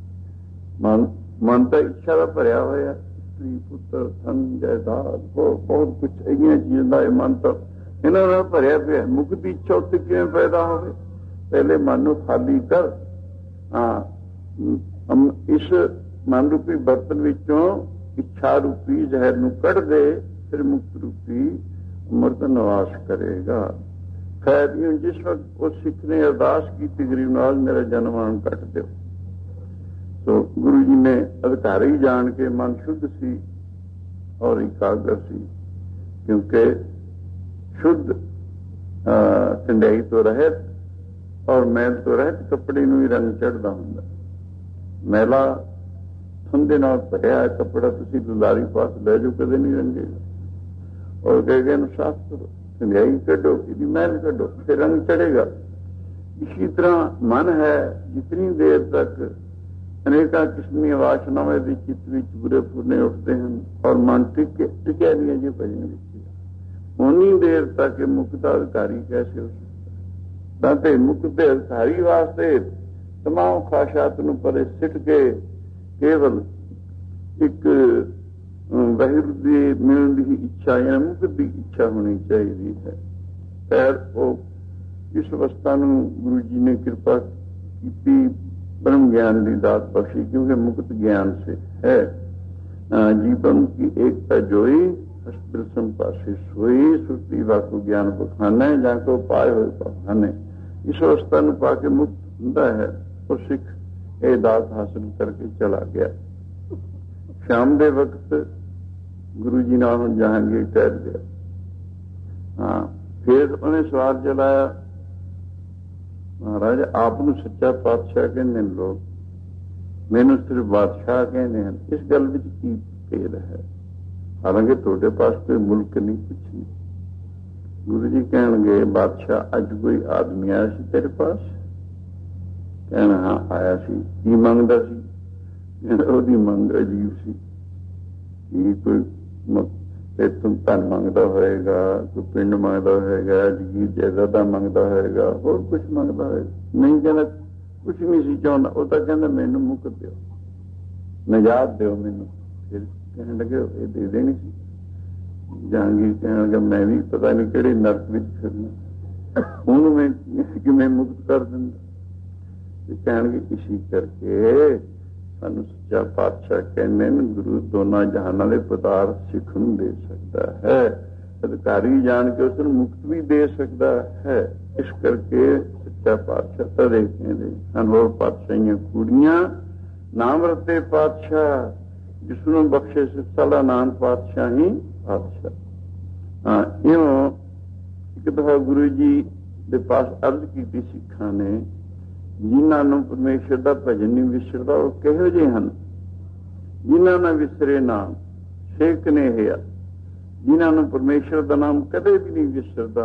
ਮਨ ਮਨ ਤਾਂ ਇੱਛਾ ਦਾ ਭਰਿਆ ਹੋਇਆ, ਇਸਤਰੀ ਪੁੱਤਰ ਧਨ ਜਾਇਦਾਦ ਬਹੁਤ ਕੁਛ ਹੈਗੀਆਂ ਚੀਜ਼ਾਂ ਦਾ ਇਹ ਮਨ ਤਾਂ ਇਹਨਾਂ ਨਾਲ ਭਰਿਆ ਪਿਆ। ਮੁਕਤ ਦੀ ਇੱਛਾ ਉੱਤੇ ਕਿਵੇਂ ਪੈਦਾ ਹੋਵੇ? ਪਹਿਲੇ ਮਨ ਨੂੰ ਖਾਲੀ ਕਰ। ਹਾਂ, ਇਸ ਮਨ ਰੂਪੀ ਬਰਤਨ ਵਿੱਚੋਂ ਇੱਛਾ ਰੂਪੀ ਜ਼ਹਿਰ ਨੂੰ ਕੱਢ ਦੇ, ਫਿਰ ਮੁਕਤ ਰੂਪੀ ਅੰਮ੍ਰਿਤ ਨਿਵਾਸ ਕਰੇਗਾ। ਖੈਰ ਜਿਸ ਵਕਤ ਉਹ ਸਿੱਖ ਨੇ ਅਰਦਾਸ ਕੀਤੀ ਗਰੀਬ ਨਾਲ ਮੇਰਾ ਜਨਮ ਮਰਨ ਕੱਟ ਦਿਓ, ਸੋ ਗੁਰੂ ਜੀ ਨੇ ਅਧਿਕਾਰੀ ਜਾਣ ਕੇ ਮਨ ਸ਼ੁੱਧ ਸੀ ਔਰ ਇਕਾਗਰ ਸੀ, ਕਿਉਂਕਿ ਸ਼ੁੱਧ ਸੰਡਿਆਈ ਤੋਂ ਰਹਿਤ ਔਰ ਮੈਲ ਤੋਂ ਰਹਿਤ ਕੱਪੜੇ ਨੂੰ ਹੀ ਰੰਗ ਚੜ੍ਹਦਾ ਹੁੰਦਾ। ਮੈਲਾ ਧੁੰਦੇ ਨਾਲ ਭਰਿਆ ਕੱਪੜਾ ਤੁਸੀਂ ਦੁਲਾਰੀ ਪਾਸ ਲੈ ਜਾਓ, ਕਦੇ ਨਹੀਂ ਰੰਗੇਗਾ। ਔਰ ਕਹੇ ਗਏ ਨੂੰ ਸਾਫ਼ ਕਰੋ, ਸੰਧਿਆਈ ਕੱਢੋ, ਇਹਦੀ ਮੈਲ ਕੱਢੋ, ਫਿਰ ਰੰਗ ਚੜੇਗਾ। ਇसी ਤਰ੍ਹਾਂ ਮਨ ਹੈ, ਜਿਤਨੀ ਦੇਰ ਤੱਕ ਅਨੇਕਾਂ ਕਿਸਮ ਦੀਆਂ ਵਾਸ਼ਨਾਵਾਂ ਦੇ ਚਿੱਤ ਵਿੱਚ ਬੁਰੇ ਫੁਰਨੇ ਉੱਠਦੇ ਹਨ ਔਰ ਮਨ ਟਿਕੇ ਟਿਕਿਆ ਨਹੀਂ ਜੇ ਭਜਨ ਵਿੱਚ, ਉਨੀ ਦੇਰ ਤੱਕ ਮੁਕਤ ਅਧਿਕਾਰੀ ਕੈਸੇ ਹੋ ਸਕਦਾ? ਤਾਂ ਤੇ ਮੁਕਤ ਦੇ ਅਧਿਕਾਰੀ ਵਾਸਤੇ ਤਮਾਮ ਖਾਸ਼ਾਤ ਨੂੰ ਪਰੇ ਸਿੱਟ ਕੇ ਕੇਵਲ ਇੱਕ ਵਾਹਿਗੁਰੂ ਦੀ ਮਿਲਣ ਦੀ ਇੱਛਾ ਜਾਂ ਮੁਕਤ ਦੀ ਇੱਛਾ ਹੋਣੀ ਚਾਹੀਦੀ ਹੈ। ਫਿਰ ਉਹ ਇਸ ਅਵਸਥਾ ਨੂੰ ਗੁਰੂ ਜੀ ਨੇ ਕਿਰਪਾ ਕੀਤੀ, ब्रह्म ज्ञान की दात बख्शी, क्योंकि मुक्त ज्ञान से है। जीवन की एकता जोई अस्पृश्यम पासे सोई, सुरती वाकु ज्ञान बखाने जाको पाए हुए बखाने। इस अवस्था में पाके मुक्त होता है तो सिख ये दात हासिल करके चला गया। शाम के वक्त गुरु जी नाल जहांगीर ठहर गया। हाँ, फिर उन्हें सवाल चलाया, महाराज आप सच्चा पातशाह कहते हैं लोग, मैनू सिर्फ बादशाह कहते हैं, इस गल विच की भेद है? हालांकि थोड़े पास कोई मुल्क नहीं, कुछ नहीं। गुरु जी कहणगे बादशाह अज कोई आदमी आया सी तेरे पास? कहना हाँ आया सी। की मंगदा सी? ओदी मंग अजीब सी। की कोई तुम धन मंगता होएगा, कोई पिंड मंगता होएगा, जगीर जायदादा मंगता होएगा, और कुछ मंगता होएगा? नहीं, कहना कुछ नहीं सी चाहता। वो तो कहना मैनू मुक्त दो, निजात दो मैनू। फिर कहने लगे ये दे देनी सी। जहांगीर कहने लगा मैं भी पता नहीं किहड़े नरक विच फिरना, उन्होंने मैं किवें मुक्त कर दिंदा। कहणगे इसी करके सानू सच्चा पातशाह कहने गुरु दोनों जहाना के पदार्थ सिख नूं दे सकता है, अधिकारी जान के उसनूं मुक्त भी दे सकता है। इस करके सच्चा पातशाह तदे कहंदे हन। होर पातशाहियां कूड़ियां नाम रते पातशाह, जिसनूं बख्शे सिरसाला नानक पातशाह ही पातशाह। हाँ, इउं एक दफा गुरु जी दे पास अर्ज की सिखां ने, जिन्हां नूं परमेश्वर दा भजन नहीं विसरदा वो किहो जिहे हन? जिन्हां ना विसरे नाम सेक ने हिया। जिन्हां नूं परमेश्वर दा नाम कदे भी नहीं विसरदा,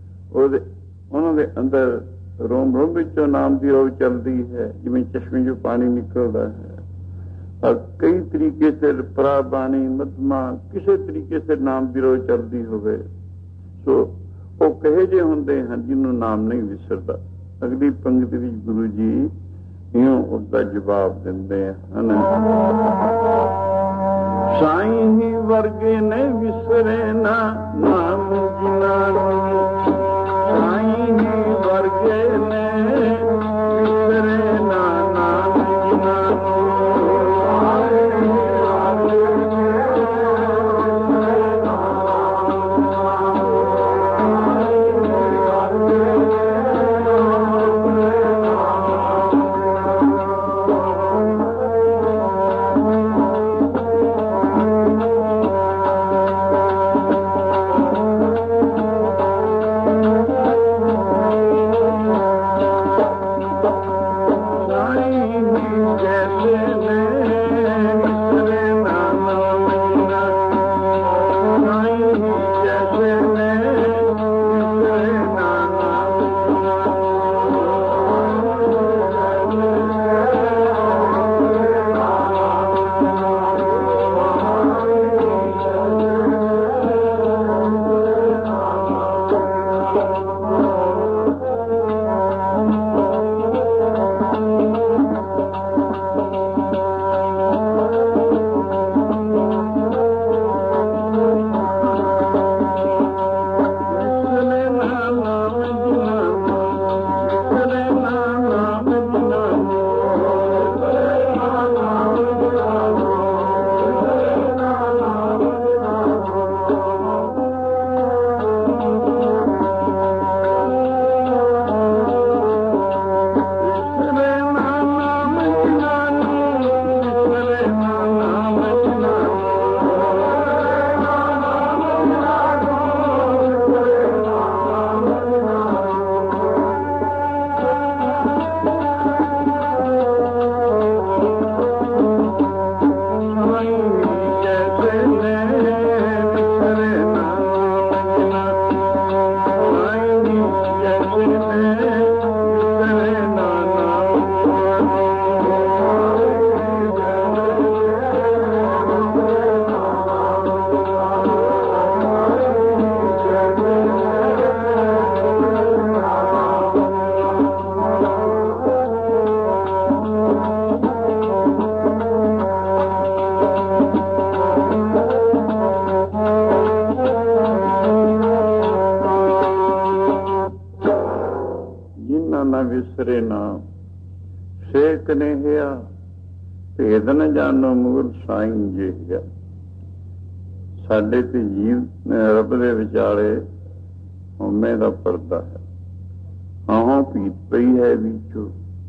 उन्हां दे अंदर रोम रोम विचों नाम दी रोह चलदी है, जिवें चश्मे चों पानी निकलदा है। और कई तरीके से प्राबाणी मधमा किसी तरीके से नाम दी रोह चलदी होवे, सो वो कहे जे हुंदे हन जिन्हों नाम नहीं विसरदा। अगली पंक्ति विच गुरु जी इउं उसका जवाब दिंदे हन, साईं ही वर्गे ने विसरे ना नाम जिन्हां नूं, साईं ही वर्गे ने विसरे ना नाम जिन्हां नूं। ਵਿਸਰੇ ਨਾਮ ਸੇਕ ਨੇ ਹਿਆ ਭੇਦ ਨ ਜਾਣੋ ਮੂਲ ਸਾਈਂ ਜਿਹਾ। ਸਾਡੇ ਤੇ ਜੀਵ ਰੱਬ ਦੇ ਵਿਚਾਲੇ ਹਉਮੈ ਦਾ ਪਰਦਾ ਹੈ। ਆਹੋਂ ਭੀਤ ਪਈ ਹੈ ਵਿੱਚੋਂ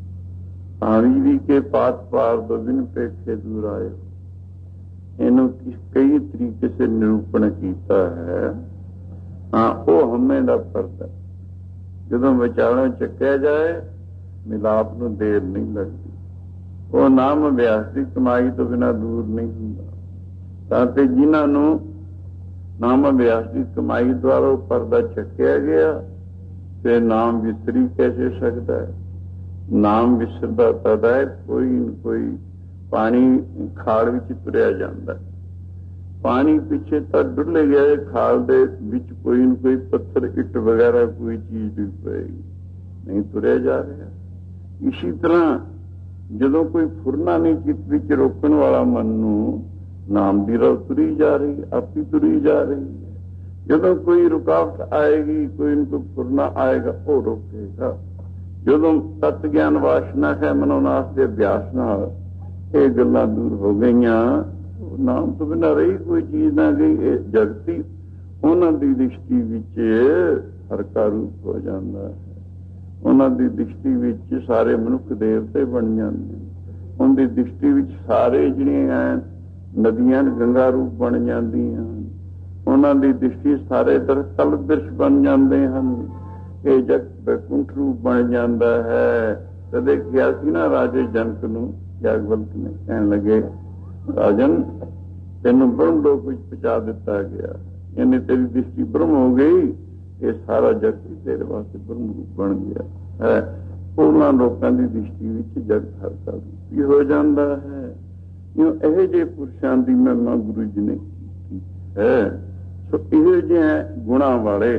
ਆਵੀ ਵੀ ਕੇ ਪਾਤ ਪਾਰ ਤੋਂ ਬਿਨ ਪੇਖੇ ਦੂਰ ਆਏ। ਇਹਨੂੰ ਕਈ ਤਰੀਕੇ ਸੇ ਨਿਰੂਪਣ ਕੀਤਾ ਹੈ। ਹਾਂ, ਉਹ ਹਉਮੈ ਦਾ ਪਰਦਾ ਜਦੋਂ ਵਿਚਾਲੋਂ ਚੱਕਿਆ ਜਾਏ ਮਿਲਾਪ ਨੂੰ ਦੇਰ ਨਹੀਂ ਲੱਗਦੀ। ਉਹ ਨਾਮ ਅਭਿਆਸ ਦੀ ਕਮਾਈ ਤੋਂ ਬਿਨਾਂ ਦੂਰ ਨਹੀਂ ਹੁੰਦਾ। ਤਾਂ ਤੇ ਜਿਨ੍ਹਾਂ ਨੂੰ ਨਾਮ ਅਭਿਆਸ ਦੀ ਕਮਾਈ ਦੁਆਰਾ ਉਹ ਪਰਦਾ ਚੱਕਿਆ ਗਿਆ ਤੇ ਨਾਮ ਵਿਸਰੀ ਕੈਸੇ ਸਕਦਾ ਹੈ। ਨਾਮ ਵਿਸਰਦਾ ਤਦ ਹੈ ਕੋਈ ਨਾ ਕੋਈ ਪਾਣੀ ਖਾਲ ਵਿੱਚ ਤੁਰਿਆ ਜਾਂਦਾ। ਪਾਣੀ ਪਿੱਛੇ ਤਾਂ ਡੁੱਲੇ ਗਏ, ਖਾਲ ਦੇ ਵਿੱਚ ਕੋਈ ਨਾ ਕੋਈ ਪੱਥਰ ਇੱਟ ਵਗੈਰਾ ਕੋਈ ਚੀਜ਼ ਡਿੱਗ ਪਏਗੀ, ਨਹੀਂ ਤੁਰਿਆ ਜਾ ਰਿਹਾ। ਇਸੀ ਤਰ੍ਹਾਂ ਜਦੋਂ ਕੋਈ ਫੁਰਨਾ ਨਹੀਂ ਚਿੱਤ ਵਿੱਚ ਰੋਕਣ ਵਾਲਾ ਮਨ ਨੂੰ ਨਾਮ ਦੀ ਰਾਹ ਤੁਰੀ ਜਾ ਰਹੀ, ਆਪੀ ਤੁਰੀ ਜਾ ਰਹੀ ਹੈ। ਜਦੋਂ ਕੋਈ ਰੁਕਾਵਟ ਆਏਗੀ, ਕੋਈ ਨਾ ਕੋਈ ਫੁਰਨਾ ਆਏਗਾ, ਉਹ ਰੋਕੇਗਾ। ਜਦੋਂ ਤਤ ਗਿਆਨ ਵਾਸ਼ਨਾ ਹੈ ਮਨੋਨਾਸ਼ ਦੇ ਅਭਿਆਸ ਨਾਲ ਇਹ ਗੱਲਾਂ ਦੂਰ ਹੋ ਗਈਆਂ, ਨਾਮ ਤੋਂ ਬਿਨਾਂ ਰਹੀ ਕੋਈ ਚੀਜ਼ ਨਾ ਗਈ। ਇਹ ਜਗਤੀ ਉਹਨਾਂ ਦੀ ਦ੍ਰਿਸ਼ਟੀ ਵਿੱਚ ਹਰਕਾ ਰੂਪ ਹੋ ਜਾਂਦਾ ਹੈ। ਉਹਨਾਂ ਦੀ ਦ੍ਰਿਸ਼ਟੀ ਵਿੱਚ ਸਾਰੇ ਮਨੁੱਖ ਦੇਵਤੇ ਬਣ ਜਾਂਦੇ। ਉਹਨਾਂ ਦੀ ਦ੍ਰਿਸ਼ਟੀ ਵਿੱਚ ਸਾਰੇ ਜਿਹੜੀਆਂ ਨਦੀਆਂ ਗੰਗਾ ਰੂਪ ਬਣ ਜਾਂਦੀਆਂ। ਉਹਨਾਂ ਦੀ ਦ੍ਰਿਸ਼ਟੀ ਸਾਰੇ ਦਰਖਤ ਤਲ ਬਿਰਛ ਬਣ ਜਾਂਦੇ ਹਨ। ਇਹ ਜਗ ਬੈਕੁੰਠ ਰੂਪ ਬਣ ਜਾਂਦਾ ਹੈ। ਕਦੇ ਕਿਹਾ ਸੀ ਨਾ ਰਾਜੇ ਜਨਕ ਨੂੰ, ਯਾਗਵਲਕ ਨੇ ਕਹਿਣ ਲੱਗੇ, ਰਾਜਨ ਤੈਨੂੰ ਬ੍ਰਹਮ ਲੋਕ ਵਿੱਚ ਪਹੁੰਚਾ ਦਿੱਤਾ ਗਿਆ, ਇਹਨੇ ਤੇਰੀ ਦ੍ਰਿਸ਼ਟੀ ਬ੍ਰਹਮ ਹੋ ਗਈ, ਇਹ ਸਾਰਾ ਜਗਤ ਹੀ ਤੇਰੇ ਵਾਸਤੇ ਬ੍ਰਹਮ ਰੂਪ ਬਣ ਗਿਆ ਹੈ। ਉਹਨਾਂ ਲੋਕਾਂ ਦੀ ਦ੍ਰਿਸ਼ਟੀ ਵਿੱਚ ਜਗਤ ਹਰਕਾ ਰੂਪੀ ਹੋ ਜਾਂਦਾ ਹੈ। ਇਹੋ ਜਿਹੇ ਪੁਰਸ਼ਾਂ ਦੀ ਮਹਿਮਾ ਗੁਰੂ ਜੀ ਨੇ ਕੀਤੀ ਹੈ। ਸੋ ਇਹੋ ਜਿਹੇ ਗੁਣਾਂ ਵਾਲੇ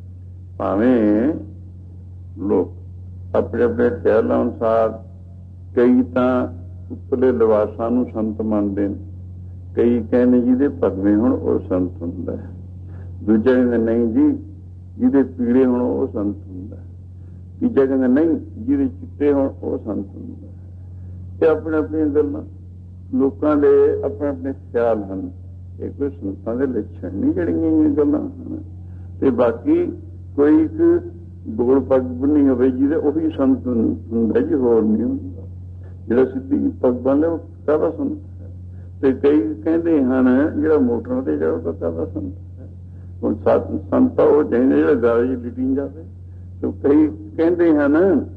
ਭਾਵੇਂ ਲੋਕ ਆਪਣੇ ਆਪਣੇ ਖਿਆਲਾਂ ਅਨੁਸਾਰ ਕਈ ਤਾਂ ਉੱਪਰਲੇ ਲਿਵਾਸਾਂ ਨੂੰ ਸੰਤ ਮੰਨਦੇ ਨੇ, ਕਈ ਕਹਿੰਦੇ ਜਿਹਦੇ ਭਗਵੇਂ ਹੁਣ ਉਹ ਸੰਤ ਹੁੰਦਾ ਹੈ, ਦੂਜੇ ਕਹਿੰਦੇ ਨਹੀਂ ਜੀ ਜਿਹਦੇ ਪੀੜੇ ਹੁਣ ਉਹ ਸੰਤ ਹੁੰਦਾ ਹੈ, ਤੀਜਾ ਕਹਿੰਦਾ ਨਹੀਂ ਜਿਹਦੇ ਚਿੱਟੇ ਹੁਣ ਉਹ ਸੰਤ ਹੁੰਦਾ ਹੈ। ਇਹ ਆਪਣੇ ਆਪਣੀਆਂ ਗੱਲਾਂ, ਲੋਕਾਂ ਦੇ ਆਪਣੇ ਆਪਣੇ ਖਿਆਲ ਹਨ। ਇਹ ਕੋਈ ਸੰਤਾਂ ਦੇ ਲੱਛਣ ਨਹੀਂ ਜਿਹੜੀਆਂ ਇਹ ਗੱਲਾਂ ਹਨ। ਤੇ ਬਾਕੀ ਕੋਈ ਇੱਕ ਗੋਲ ਪੱਗ ਬੰਨੀ ਹੋਵੇ ਜਿਹਦੇ ਉਹੀ ਸੰਤ ਹੁੰਦਾ ਜੀ, ਹੋਰ ਨਹੀਂ ਹੁੰਦਾ। ਜਿਹੜਾ ਸਿੱਧੀ ਪੱਗ ਬੰਨ੍ਹਦਾ ਉਹ ਕਾਹਦਾ ਸੰਤ ਹੈ। ਤੇ ਕਈ ਕਹਿੰਦੇ ਹਨ ਜਿਹੜਾ ਮੋਟਰਾਂ ਤੇ ਜਾਓ ਤਾਂ ਕਾਹਦਾ ਸੰਤ ਹੈ। ਹੁਣ ਸੰਤ ਉਹ ਚਾਹੀਦਾ ਜਿਹੜਾ ਗਾਲ ਜੀ ਲਿਟੀ ਜਾਵੇ। ਤੇ ਕਈ ਕਹਿੰਦੇ ਹਨ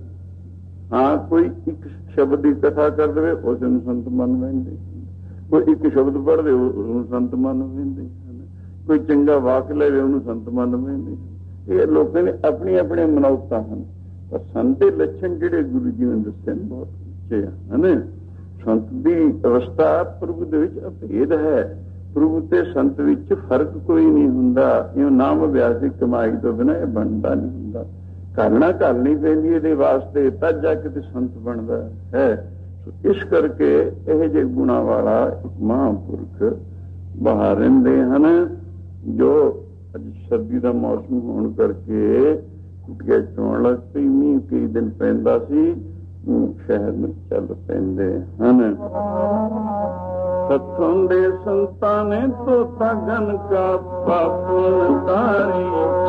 ਹਾਂ ਕੋਈ ਇੱਕ ਸ਼ਬਦ ਦੀ ਕਥਾ ਕਰ ਦੇਵੇ ਉਸ ਨੂੰ ਸੰਤ ਮੰਨ ਲੈਂਦੇ, ਕੋਈ ਇੱਕ ਸ਼ਬਦ ਪੜ੍ਹਦੇ ਉਹਨੂੰ ਸੰਤ ਮੰਨ ਲੈਂਦੇ ਹਨ, ਕੋਈ ਚੰਗਾ ਵਾਕ ਲੈਵੇ ਉਹਨੂੰ ਸੰਤ ਮੰਨ ਲੈਂਦੇ। ਇਹ ਲੋਕਾਂ ਨੇ ਆਪਣੀ ਆਪਣੇ ਮਨੌਤਾਂ ਹਨ। ਪਰ ਸੰਤ ਦੇ ਲੱਛਣ ਜਿਹੜੇ ਗੁਰੂ ਜੀ ਨੇ ਦੱਸੇ ਬਹੁਤ ਉੱਚੇ ਹਨ। ਸੰਤ ਦੀ ਅਵਸਥਾ ਪ੍ਰਭੂ ਦੇ ਵਿੱਚ ਅਭੇਦ ਹੈ। ਪ੍ਰਭੂ ਤੇ ਸੰਤ ਵਿੱਚ ਫਰਕ ਕੋਈ ਨਹੀਂ ਹੁੰਦਾ। ਇਹ ਨਾਮ ਅਭਿਆਸ ਦੀ ਕਮਾਈ ਤੋਂ ਬਿਨਾਂ ਇਹ ਬਣਦਾ ਨਹੀਂ ਹੁੰਦਾ। ਕਰਨਾ ਕਰਨੀ ਪੈਂਦੀ ਇਹਦੇ ਵਾਸਤੇ, ਤਦ ਜਾ ਕੇ ਤੇ ਸੰਤ ਬਣਦਾ ਹੈ। ਇਸ ਕਰਕੇ ਇਹ ਜਿਹੇ ਗੁਣਾਂ ਵਾਲਾ ਇੱਕ ਮਹਾਂਪੁਰਖ ਬਾਹਰ ਰਹਿੰਦੇ ਹਨ। ਜੋ ਅੱਜ ਸਰਦੀ ਦਾ ਮੌਸਮ ਹੋਣ ਕਰਕੇ ਕੁੱਟੀਆਂ ਚੋਣ ਲੱਗ ਪਈ, ਮੀਂਹ ਕਈ ਦਿਨ ਪੈਂਦਾ ਸੀ, ਸ਼ਹਿਰ ਨੂੰ ਚੱਲ ਪੈਂਦੇ ਹਨ। ਸੱਥੋਂ ਦੇ ਸੰਤਾਂ ਨੇ ਤੋਤਾ ਗਨ ਕਾ ਪਾਪਨ ਤਾਰੀ,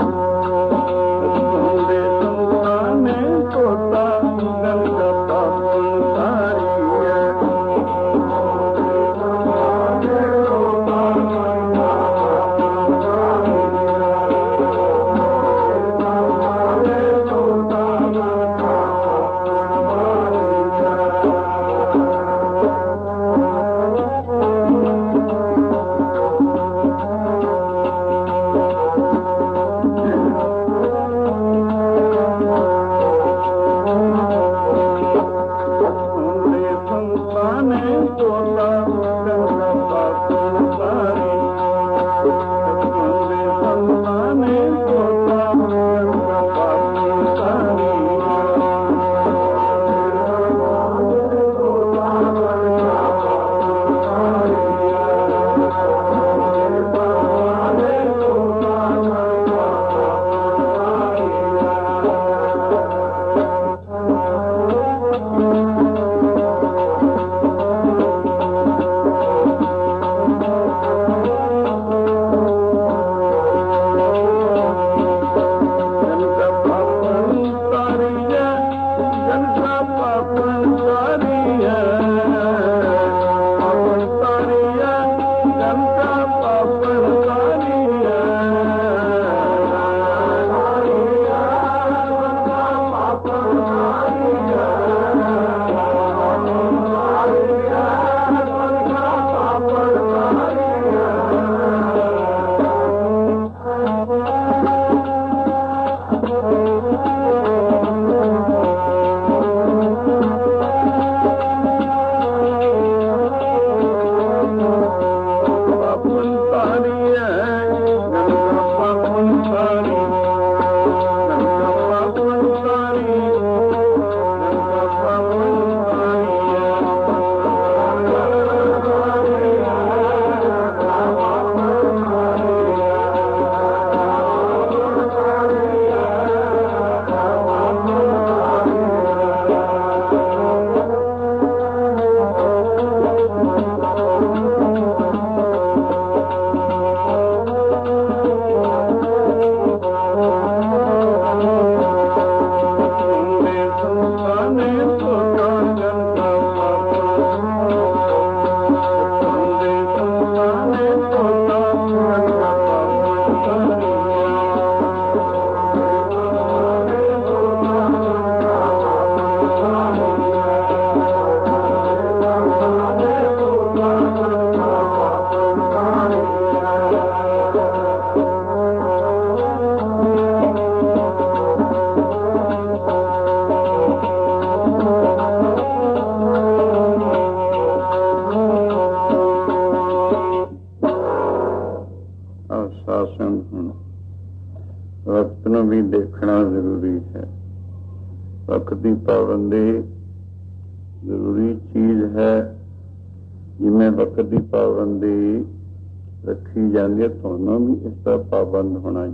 ਸੱਥੋਂ ਦੇ ਸੰਤਾਂ ਨੇ ਤੋਤਾ ਗਨ ਕਾ ਪਾਪਨ ਤਾਰੀ। वक्त ਨੂੰ भी देखना जरूरी है। वक्त की पाबंदी जरूरी चीज है। जिमें वक्त की पाबंदी रखी जाती है ਤੁਹਾਨੂੰ भी इसका पाबंद होना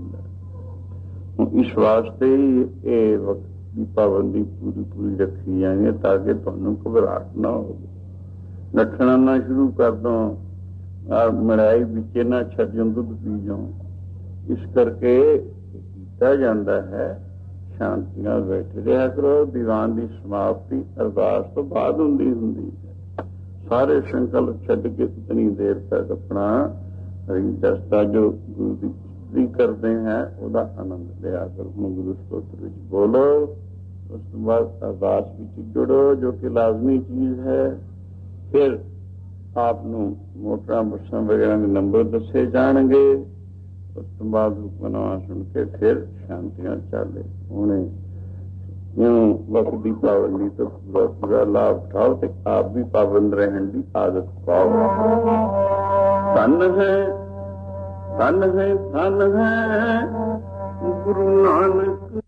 चाहिए। इस वास्ते ही ये वक्त की पाबंदी पूरी पूरी रखी जाती है ताकि ਤੁਹਾਨੂੰ घबराहट ना हो, नठना ना शुरू कर दो, मड़ाई बिचे ना छड़ जाओ, दुध पी जाओ। इस करके किया जाता है शांति नाल बैठे रहा करो। दीवान की समाप्ति अरदास तो बाद हुंदी हुंदी है। सारे संकल्प छड़ के इतनी देर तक अपना हरि दसता जो गुरु की पुस्तरी करते हैं उसका आनंद लिया करो। हुण गुरु स्तोत्र विच बोलो, उस तो बाद अरदास विच जुड़ो जो कि लाजमी चीज है। फिर आपनूं मोटरां बसां वगैरह के नंबर दसे जाणगे। उस तो बाद हुक्मनामा सुन के फिर शांतियां चाले। उन्हें यूं वक्त की पाबंदी तो पूरा पूरा लाभ उठाओ तो आप भी पाबंद रहने की आदत पाओ। धन है धन है धन है गुरु नानक